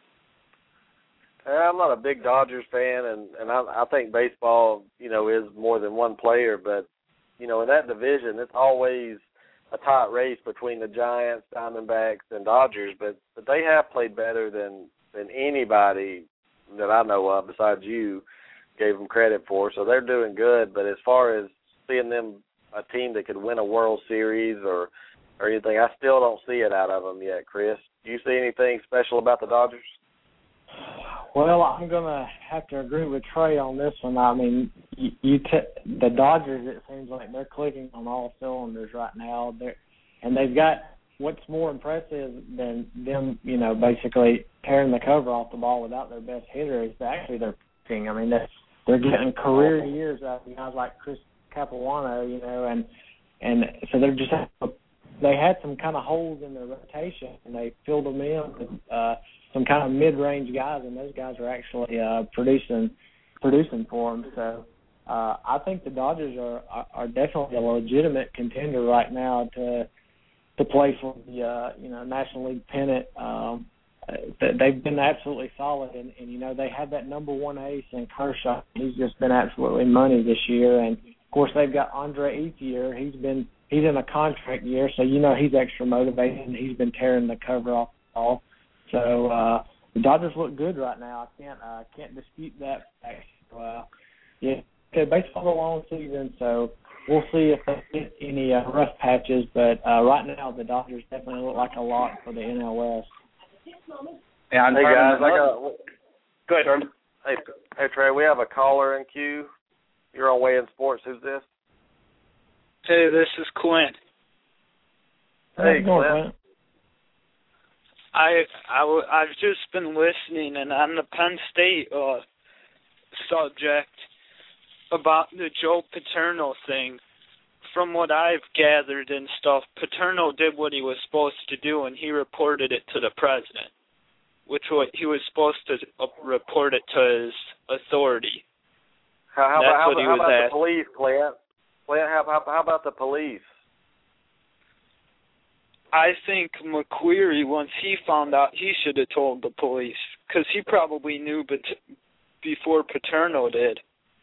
I'm not a big Dodgers fan, and I think baseball, is more than one player, but in that division, it's always a tight race between the Giants, Diamondbacks, and Dodgers. But they have played better than anybody that I know of besides you gave them credit for. So they're doing good. But as far as seeing them a team that could win a World Series or anything, I still don't see it out of them yet, Chris. Do you see anything special about the Dodgers? Well, I'm going to have to agree with Trey on this one. I mean, the Dodgers, it seems like they're clicking on all cylinders right now. And they've got what's more impressive than them, basically tearing the cover off the ball without their best hitter is actually their pitching. I mean, they're getting career years out of guys like Chris Capuano, and so they're just they had some kind of holes in their rotation, and they filled them in with some kind of mid-range guys, and those guys are actually producing for them. So I think the Dodgers are definitely a legitimate contender right now to play for the National League pennant. They've been absolutely solid, and they have that number one ace in Kershaw. He's just been absolutely money this year, and of course they've got Andre Ethier. He's in a contract year, so he's extra motivated, and he's been tearing the cover off the ball. So the Dodgers look good right now. I can't dispute that fact. Baseball's a long season, so we'll see if they get any rough patches. But right now, the Dodgers definitely look like a lock for the NL West. Yeah, hey guys, go ahead, Jordan. Hey Trey, we have a caller in queue. You're on Way In Sports. Who's this? Hey, this is Clint. Hey, Clint. I've just been listening, and on the Penn State subject about the Joe Paterno thing, from what I've gathered and stuff, Paterno did what he was supposed to do, and he reported it to the president, he was supposed to report it to his authority. How about the police, Clint? Clint, how about the police? I think McQueary, once he found out, he should have told the police, because he probably knew before Paterno did.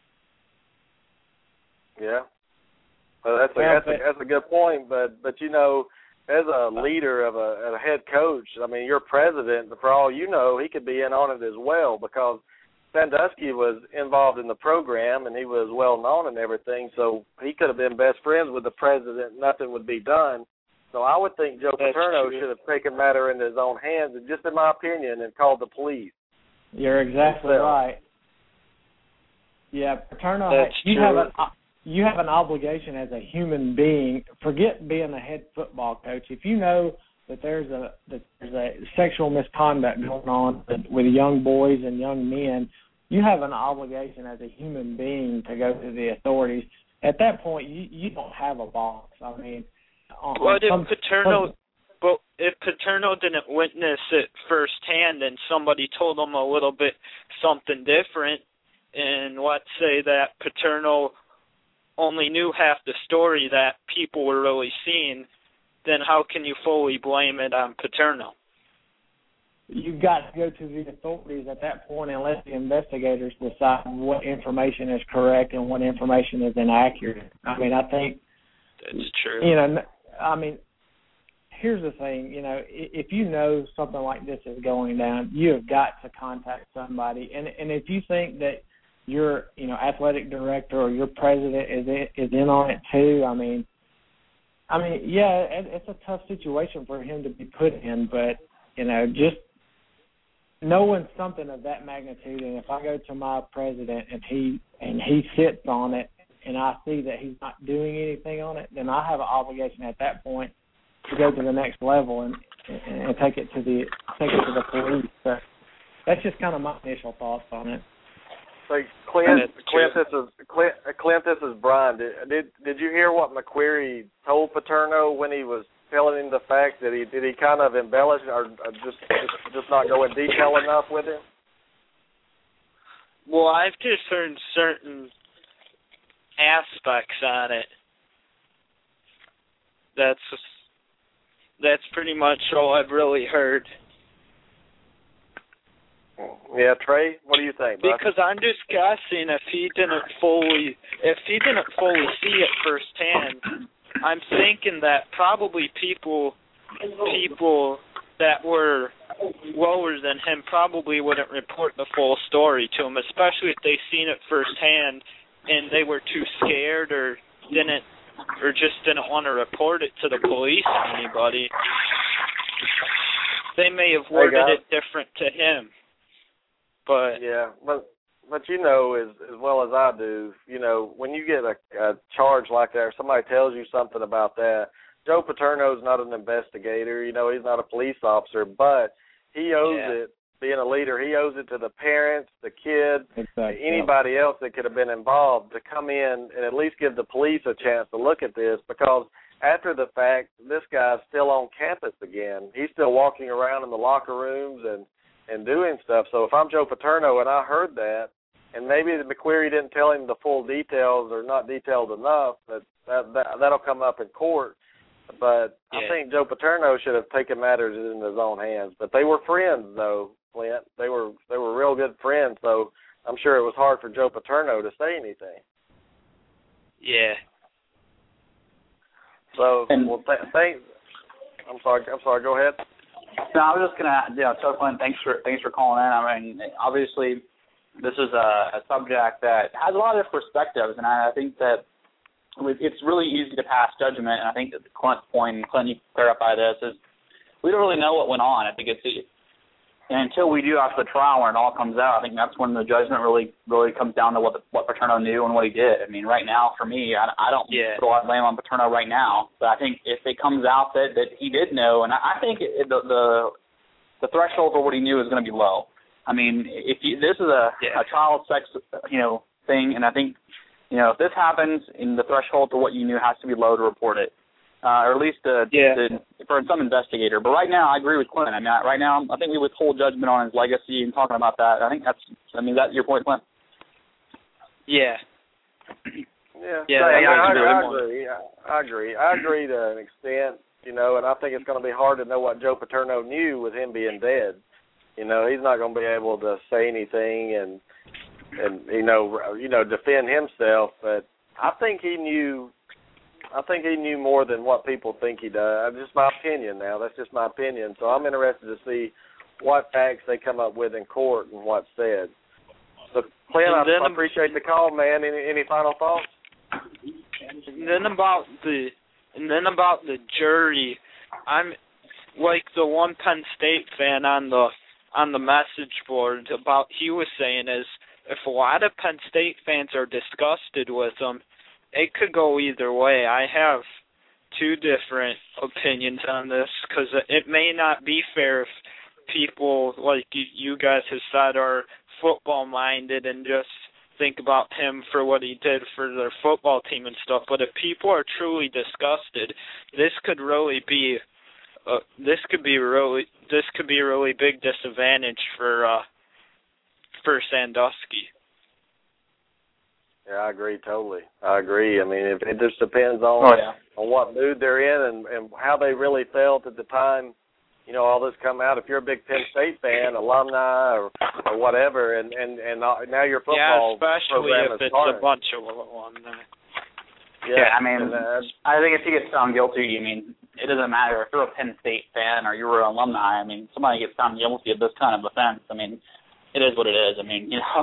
Yeah. Well, that's a good point, but as a leader of a head coach, I mean, your president, for all you know, he could be in on it as well, because Sandusky was involved in the program and he was well known and everything, so he could have been best friends with the president. Nothing would be done. So I would think Joe Paterno should have taken matter into his own hands, and just in my opinion, and called the police. You're exactly right. Yeah, Paterno, you have an obligation as a human being. Forget being a head football coach. If you know that there's a sexual misconduct going on with young boys and young men, you have an obligation as a human being to go to the authorities. At that point, you don't have a boss. I mean, if Paterno didn't witness it firsthand and somebody told him a little bit something different, and let's say that Paterno only knew half the story that people were really seeing, then how can you fully blame it on Paterno? You've got to go to the authorities at that point and let the investigators decide what information is correct and what information is inaccurate. I mean, I think that's true. I mean, here's the thing. If you know something like this is going down, you have got to contact somebody. And if you think that your athletic director or your president is in on it too. I mean, yeah, it's a tough situation for him to be put in, but just knowing something of that magnitude, and if I go to my president and he sits on it, and I see that he's not doing anything on it, then I have an obligation at that point to go to the next level and take it to the police. But that's just kind of my initial thoughts on it. So Clint, this is Brian. Did you hear what McQuarrie told Paterno when he was telling him the fact that did he kind of embellish or just not go in detail enough with him? Well, I've just heard certain aspects on it. That's pretty much all I've really heard. Yeah, Trey, what do you think, bud? Because I'm just guessing if he didn't fully see it firsthand, I'm thinking that probably people that were lower than him probably wouldn't report the full story to him, especially if they seen it firsthand and they were too scared or just didn't want to report it to the police or anybody. They may have worded it different to him. But yeah, but as well as I do, when you get a charge like that, or somebody tells you something about that, Joe Paterno's not an investigator. He's not a police officer, but he owes it. Being a leader, he owes it to the parents, the kids, anybody else that could have been involved to come in and at least give the police a chance to look at this, because after the fact, this guy's still on campus again. He's still walking around in the locker rooms and doing stuff. So if I'm Joe Paterno and I heard that, and maybe McQuarrie didn't tell him the full details or not detailed enough, but that'll come up in court. But I think Joe Paterno should have taken matters in his own hands. But they were friends, though, Clint. They were real good friends, so I'm sure it was hard for Joe Paterno to say anything. Yeah. So, thanks. I'm sorry. Go ahead. No, I was just gonna, so Clint, thanks for calling in. I mean, obviously, this is a subject that has a lot of perspectives, and I think that it's really easy to pass judgment. And I think that Clint's point, and Clint, you clarify this, is we don't really know what went on. I think and until we do after the trial where it all comes out, I think that's when the judgment really comes down to what Paterno knew and what he did. I mean, right now, for me, I don't put a lot of blame on Paterno right now, but I think if it comes out that he did know, and I think the threshold for what he knew is going to be low. I mean, this is a child sex, thing, and I think, if this happens, and the threshold for what you knew has to be low to report it. Or at least for some investigator. But right now, I agree with Clint. I mean, right now, I think we withhold judgment on his legacy and talking about that. I think that's your point, Clint? Yeah. I agree to an extent, and I think it's going to be hard to know what Joe Paterno knew with him being dead. He's not going to be able to say anything and defend himself, but I think he knew more than what people think he does. That's just my opinion now. That's just my opinion. So I'm interested to see what facts they come up with in court and what's said. So, Clint, I appreciate the call, man. Any final thoughts? And then about the jury, I'm like the one Penn State fan on the message board about he was saying is if a lot of Penn State fans are disgusted with them, it could go either way. I have two different opinions on this because it may not be fair if people like you guys have said are football-minded and just think about him for what he did for their football team and stuff. But if people are truly disgusted, this could really be a really big disadvantage for Sandusky. Yeah, I agree totally. I agree. I mean, it just depends on what mood they're in and how they really felt at the time, all this come out. If you're a big Penn State fan, alumni or whatever, and now your football especially program if it's started. A bunch of alumni. Yeah, I mean, I think if he gets found guilty, it doesn't matter if you're a Penn State fan or you were an alumni. I mean, somebody gets found guilty of this kind of offense. I mean, it is what it is. I mean,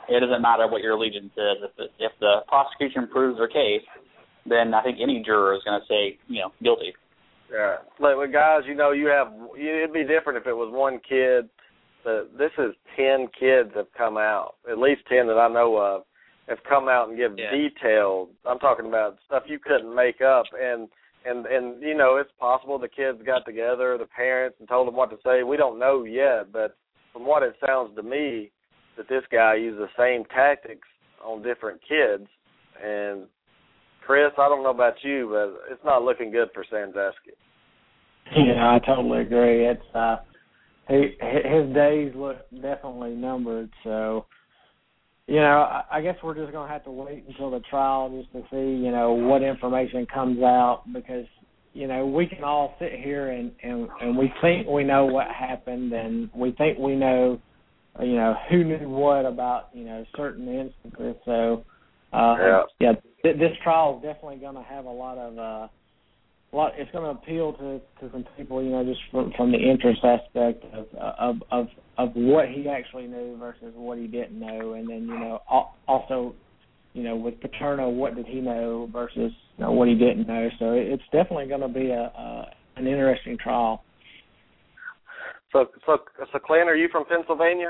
it doesn't matter what your allegiance is. If the prosecution proves their case, then I think any juror is going to say, guilty. Yeah. Like, with guys, it'd be different if it was one kid. This is 10 kids have come out, at least 10 that I know of, have come out and give detailed. I'm talking about stuff you couldn't make up, and it's possible the kids got together, the parents, and told them what to say. We don't know yet, but from what it sounds to me, that this guy used the same tactics on different kids. And Chris, I don't know about you, but it's not looking good for Sandusky. Yeah, I totally agree. It's his days look definitely numbered. So, I guess we're just going to have to wait until the trial just to see, what information comes out, because, we can all sit here and we think we know what happened, and we think we know, who knew what about, certain instances. So, this trial is definitely going to have a lot of it's going to appeal to some people, just from the interest aspect of what he actually knew versus what he didn't know, and then also with Paterno, what did he know versus what he didn't know. So it's definitely going to be an interesting trial. So Clint, are you from Pennsylvania?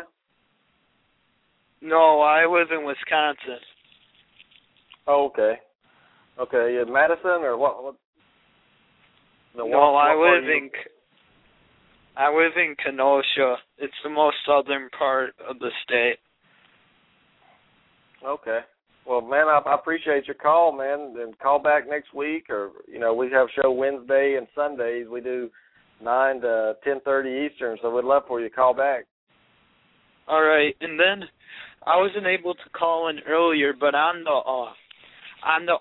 No, I live in Wisconsin. Oh, okay. Okay, in Madison or what? I live in Kenosha. It's the most southern part of the state. Okay. Well, man, I appreciate your call, man. And call back next week, or we have show Wednesday and Sundays. We do 9 to 10:30 Eastern, so we'd love for you to call back. All right, and then I wasn't able to call in earlier, but on the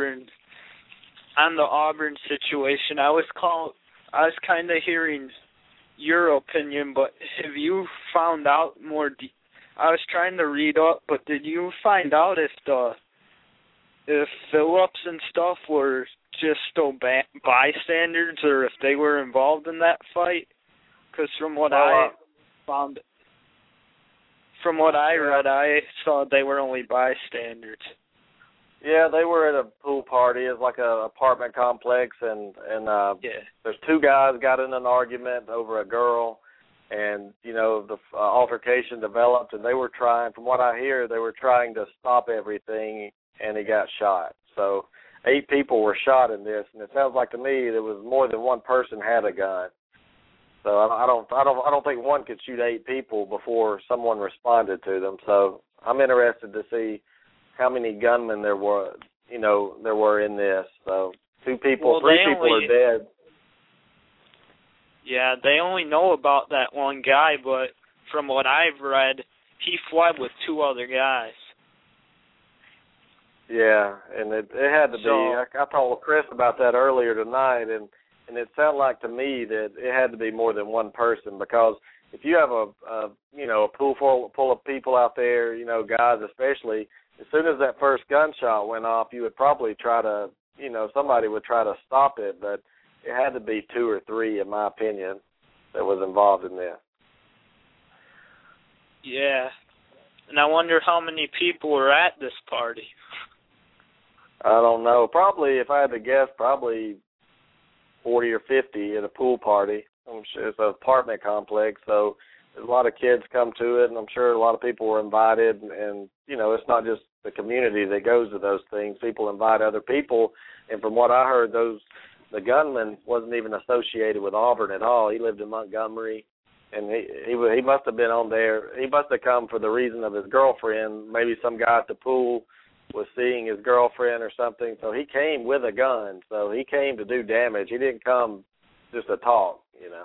Auburn situation, I was kind of hearing your opinion, but have you found out more? I was trying to read up, but did you find out if Phillips and stuff were just still bystanders, or if they were involved in that fight? Because from what I read, I saw they were only bystanders. Yeah, they were at a pool party. It's like an apartment complex, and there's two guys got in an argument over a girl, and the altercation developed, and they were trying, from what I hear, they were trying to stop everything, and he got shot. So 8 people were shot in this, and it sounds like to me there was more than one person had a gun. So I don't think one could shoot 8 people before someone responded to them. So I'm interested to see how many gunmen there were in this. So 3 people are dead. Yeah, they only know about that one guy, but from what I've read, he fled with 2 other guys. Yeah, and it had to be. I told Chris about that earlier tonight, and it sounded like to me that it had to be more than one person, because if you have a pool full of people out there, guys especially, as soon as that first gunshot went off, you would probably try to, somebody would try to stop it, but it had to be 2 or 3, in my opinion, that was involved in this. Yeah, and I wonder how many people were at this party. I don't know. Probably, if I had to guess, probably 40 or 50 at a pool party. I'm sure it's an apartment complex, so there's a lot of kids come to it, and I'm sure a lot of people were invited, and it's not just the community that goes to those things. People invite other people, and from what I heard, the gunman wasn't even associated with Auburn at all. He lived in Montgomery, and he must have been on there. He must have come for the reason of his girlfriend. Maybe some guy at the pool was seeing his girlfriend or something, so he came with a gun. So he came to do damage. He didn't come just to talk,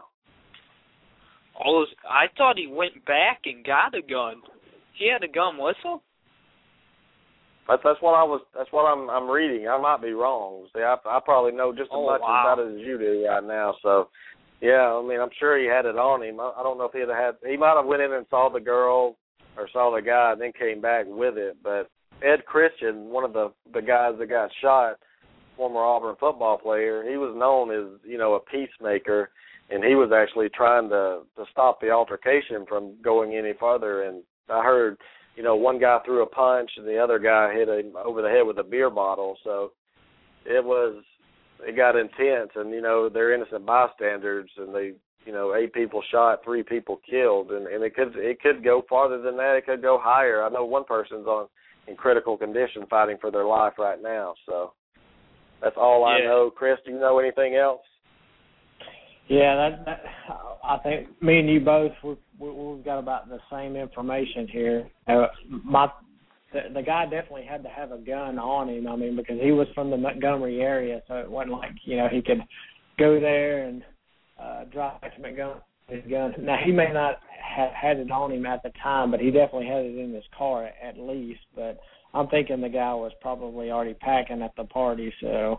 I thought he went back and got a gun. He had a gun whistle? That's what I'm reading. I might be wrong. See, I probably know just as much about it as you do right now. So, yeah, I mean, I'm sure he had it on him. I don't know if he might have went in and saw the girl or saw the guy and then came back with it. But Ed Christian, one of the guys that got shot, former Auburn football player, he was known as, a peacemaker, and he was actually trying to stop the altercation from going any further. And I heard one guy threw a punch and the other guy hit him over the head with a beer bottle. So it got intense, and they're innocent bystanders, and they 8 people shot, 3 people killed, and it could go farther than that. It could go higher. I know one person's in critical condition fighting for their life right now. So that's all I know. Chris, do you know anything else? Yeah, that I think me and you both we've got about the same information here. The guy definitely had to have a gun on him. I mean, because he was from the Montgomery area, so it wasn't like he could go there and drive to Montgomery with his gun. Now he may not have had it on him at the time, but he definitely had it in his car at least. But I'm thinking the guy was probably already packing at the party. So.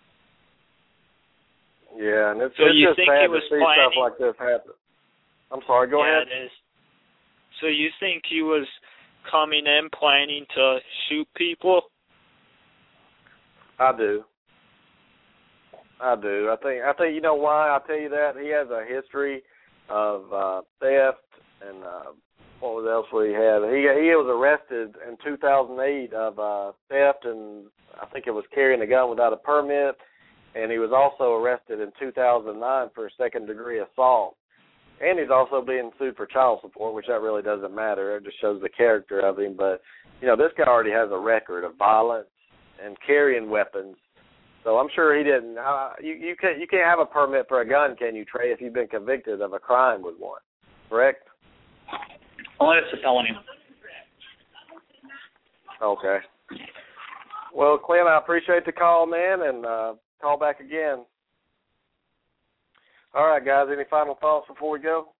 Yeah, and it's so you just think sad he was to see planning? stuff like this happen. I'm sorry, go ahead. It is. So you think he was coming in planning to shoot people? I do. I think you know why I tell you that? He has a history of theft and what else would he have? He was arrested in 2008 of theft, and I think it was carrying a gun without a permit. And he was also arrested in 2009 for second-degree assault. And he's also being sued for child support, which that really doesn't matter. It just shows the character of him. But, this guy already has a record of violence and carrying weapons. So I'm sure he didn't. You can't have a permit for a gun, can you, Trey, if you've been convicted of a crime with one, correct? Only if it's a felony. Okay. Well, Clint, I appreciate the call, man, and call back again. All right, guys, any final thoughts before we go?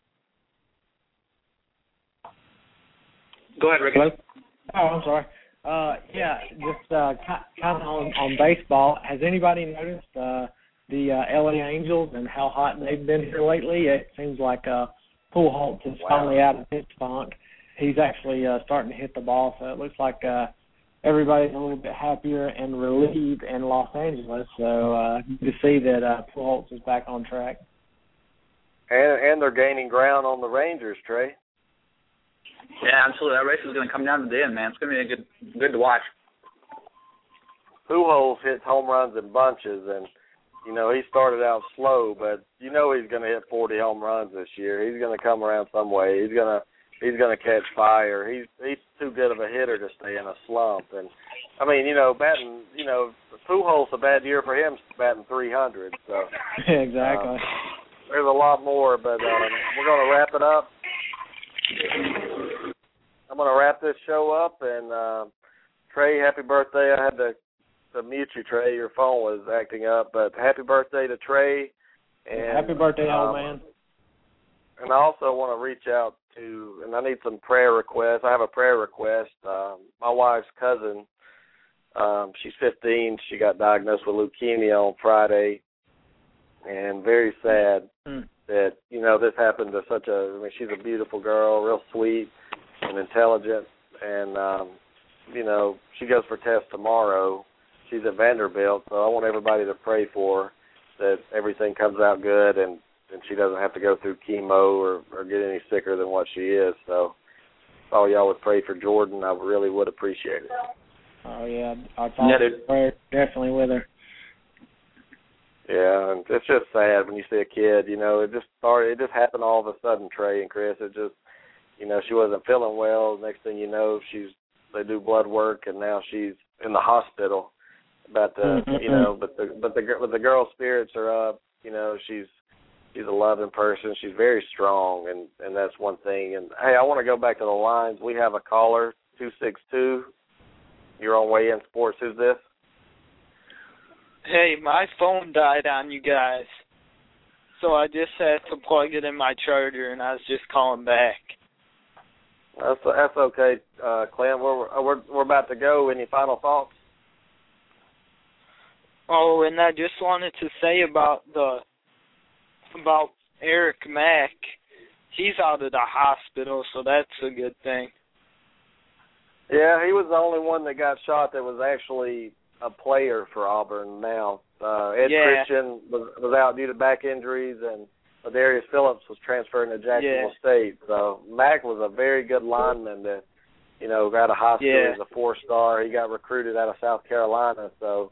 Go ahead, Rick. Oh, I'm sorry. Just kind of on baseball. Has anybody noticed the LA Angels and how hot they've been here lately? It seems like Pujols is finally out of his funk. He's actually starting to hit the ball, so it looks like everybody's a little bit happier and relieved in Los Angeles. So good to see that Pujols is back on track. And they're gaining ground on the Rangers, Trey. Yeah, absolutely. That race is going to come down to the end, man. It's going to be good to watch. Pujols hits home runs in bunches, and he started out slow, but he's going to hit 40 home runs this year. He's going to come around some way. He's going to catch fire. He's too good of a hitter to stay in a slump. And I mean, batting, Pujols, a bad year for him, batting 300. So exactly. There's a lot more, but we're going to wrap it up. I'm going to wrap this show up, and Trey, happy birthday. I had to mute you, Trey. Your phone was acting up, but happy birthday to Trey. And happy birthday, old man. And I also want to reach out to, and I need some prayer requests. I have a prayer request. My wife's cousin, she's 15. She got diagnosed with leukemia on Friday, and very sad that, this happened to she's a beautiful girl, real sweet and intelligent, and, she goes for tests tomorrow. She's at Vanderbilt, so I want everybody to pray for her that everything comes out good and she doesn't have to go through chemo or get any sicker than what she is. So if all y'all would pray for Jordan, I really would appreciate it. Oh, yeah. Our thoughts and prayers definitely with her. Yeah, and it's just sad when you see a kid, it just happened all of a sudden, Trey and Chris. It just, she wasn't feeling well. Next thing you know, they do blood work, and now she's in the hospital. But the girl's spirits are up. She's a loving person. She's very strong, and that's one thing. And hey, I want to go back to the lines. We have a caller, 262. You're on Weigh In Sports. Who's this? Hey, my phone died on you guys, so I just had to plug it in my charger, and I was just calling back. That's okay, Clint. We're about to go. Any final thoughts? Oh, and I just wanted to say about Eric Mack. He's out of the hospital, so that's a good thing. Yeah, he was the only one that got shot that was actually a player for Auburn now. Ed Christian was out due to back injuries, and Darius Phillips was transferring to Jacksonville State. So Mack was a very good lineman that out of high school. Yeah. He's a 4-star. He got recruited out of South Carolina. So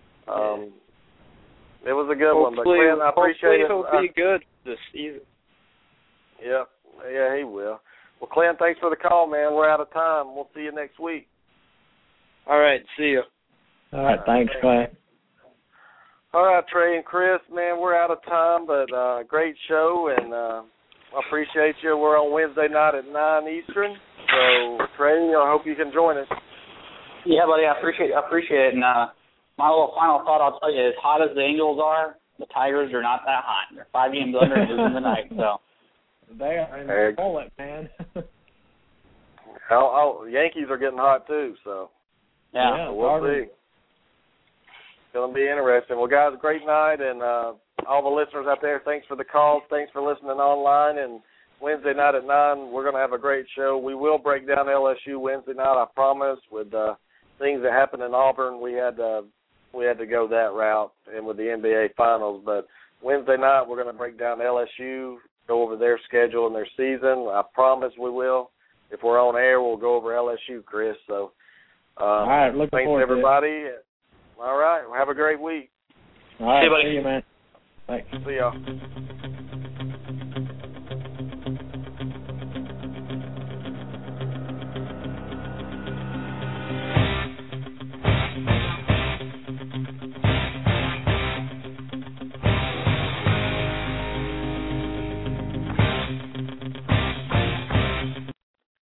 it was a good one. But Clint, I appreciate it. Hopefully he'll be good this season. Yep. Yeah, he will. Well, Clint, thanks for the call, man. We're out of time. We'll see you next week. All right. See you. All right. Thanks, Clint. All right, Trey and Chris, man, we're out of time, but great show, and I appreciate you. We're on Wednesday night at 9 Eastern. So, Trey, I hope you can join us. Yeah, buddy, I appreciate it. And my little final thought, I'll tell you, as hot as the Angels are, the Tigers are not that hot. They're 5 games under and losing tonight. So they are in the bullet, man. Yankees are getting hot too. So yeah, so we'll see. It's going to be interesting. Well, guys, great night, and all the listeners out there, thanks for the calls. Thanks for listening online. And Wednesday night at 9, we're going to have a great show. We will break down LSU Wednesday night, I promise. With things that happened in Auburn, we had to go that route, and with the NBA Finals. But Wednesday night, we're going to break down LSU, go over their schedule and their season. I promise we will. If we're on air, we'll go over LSU, Chris. So, all right, looking thanks, forward everybody. to it. All right, well, have a great week. All right, see you, buddy. See you, man. Thanks. See y'all.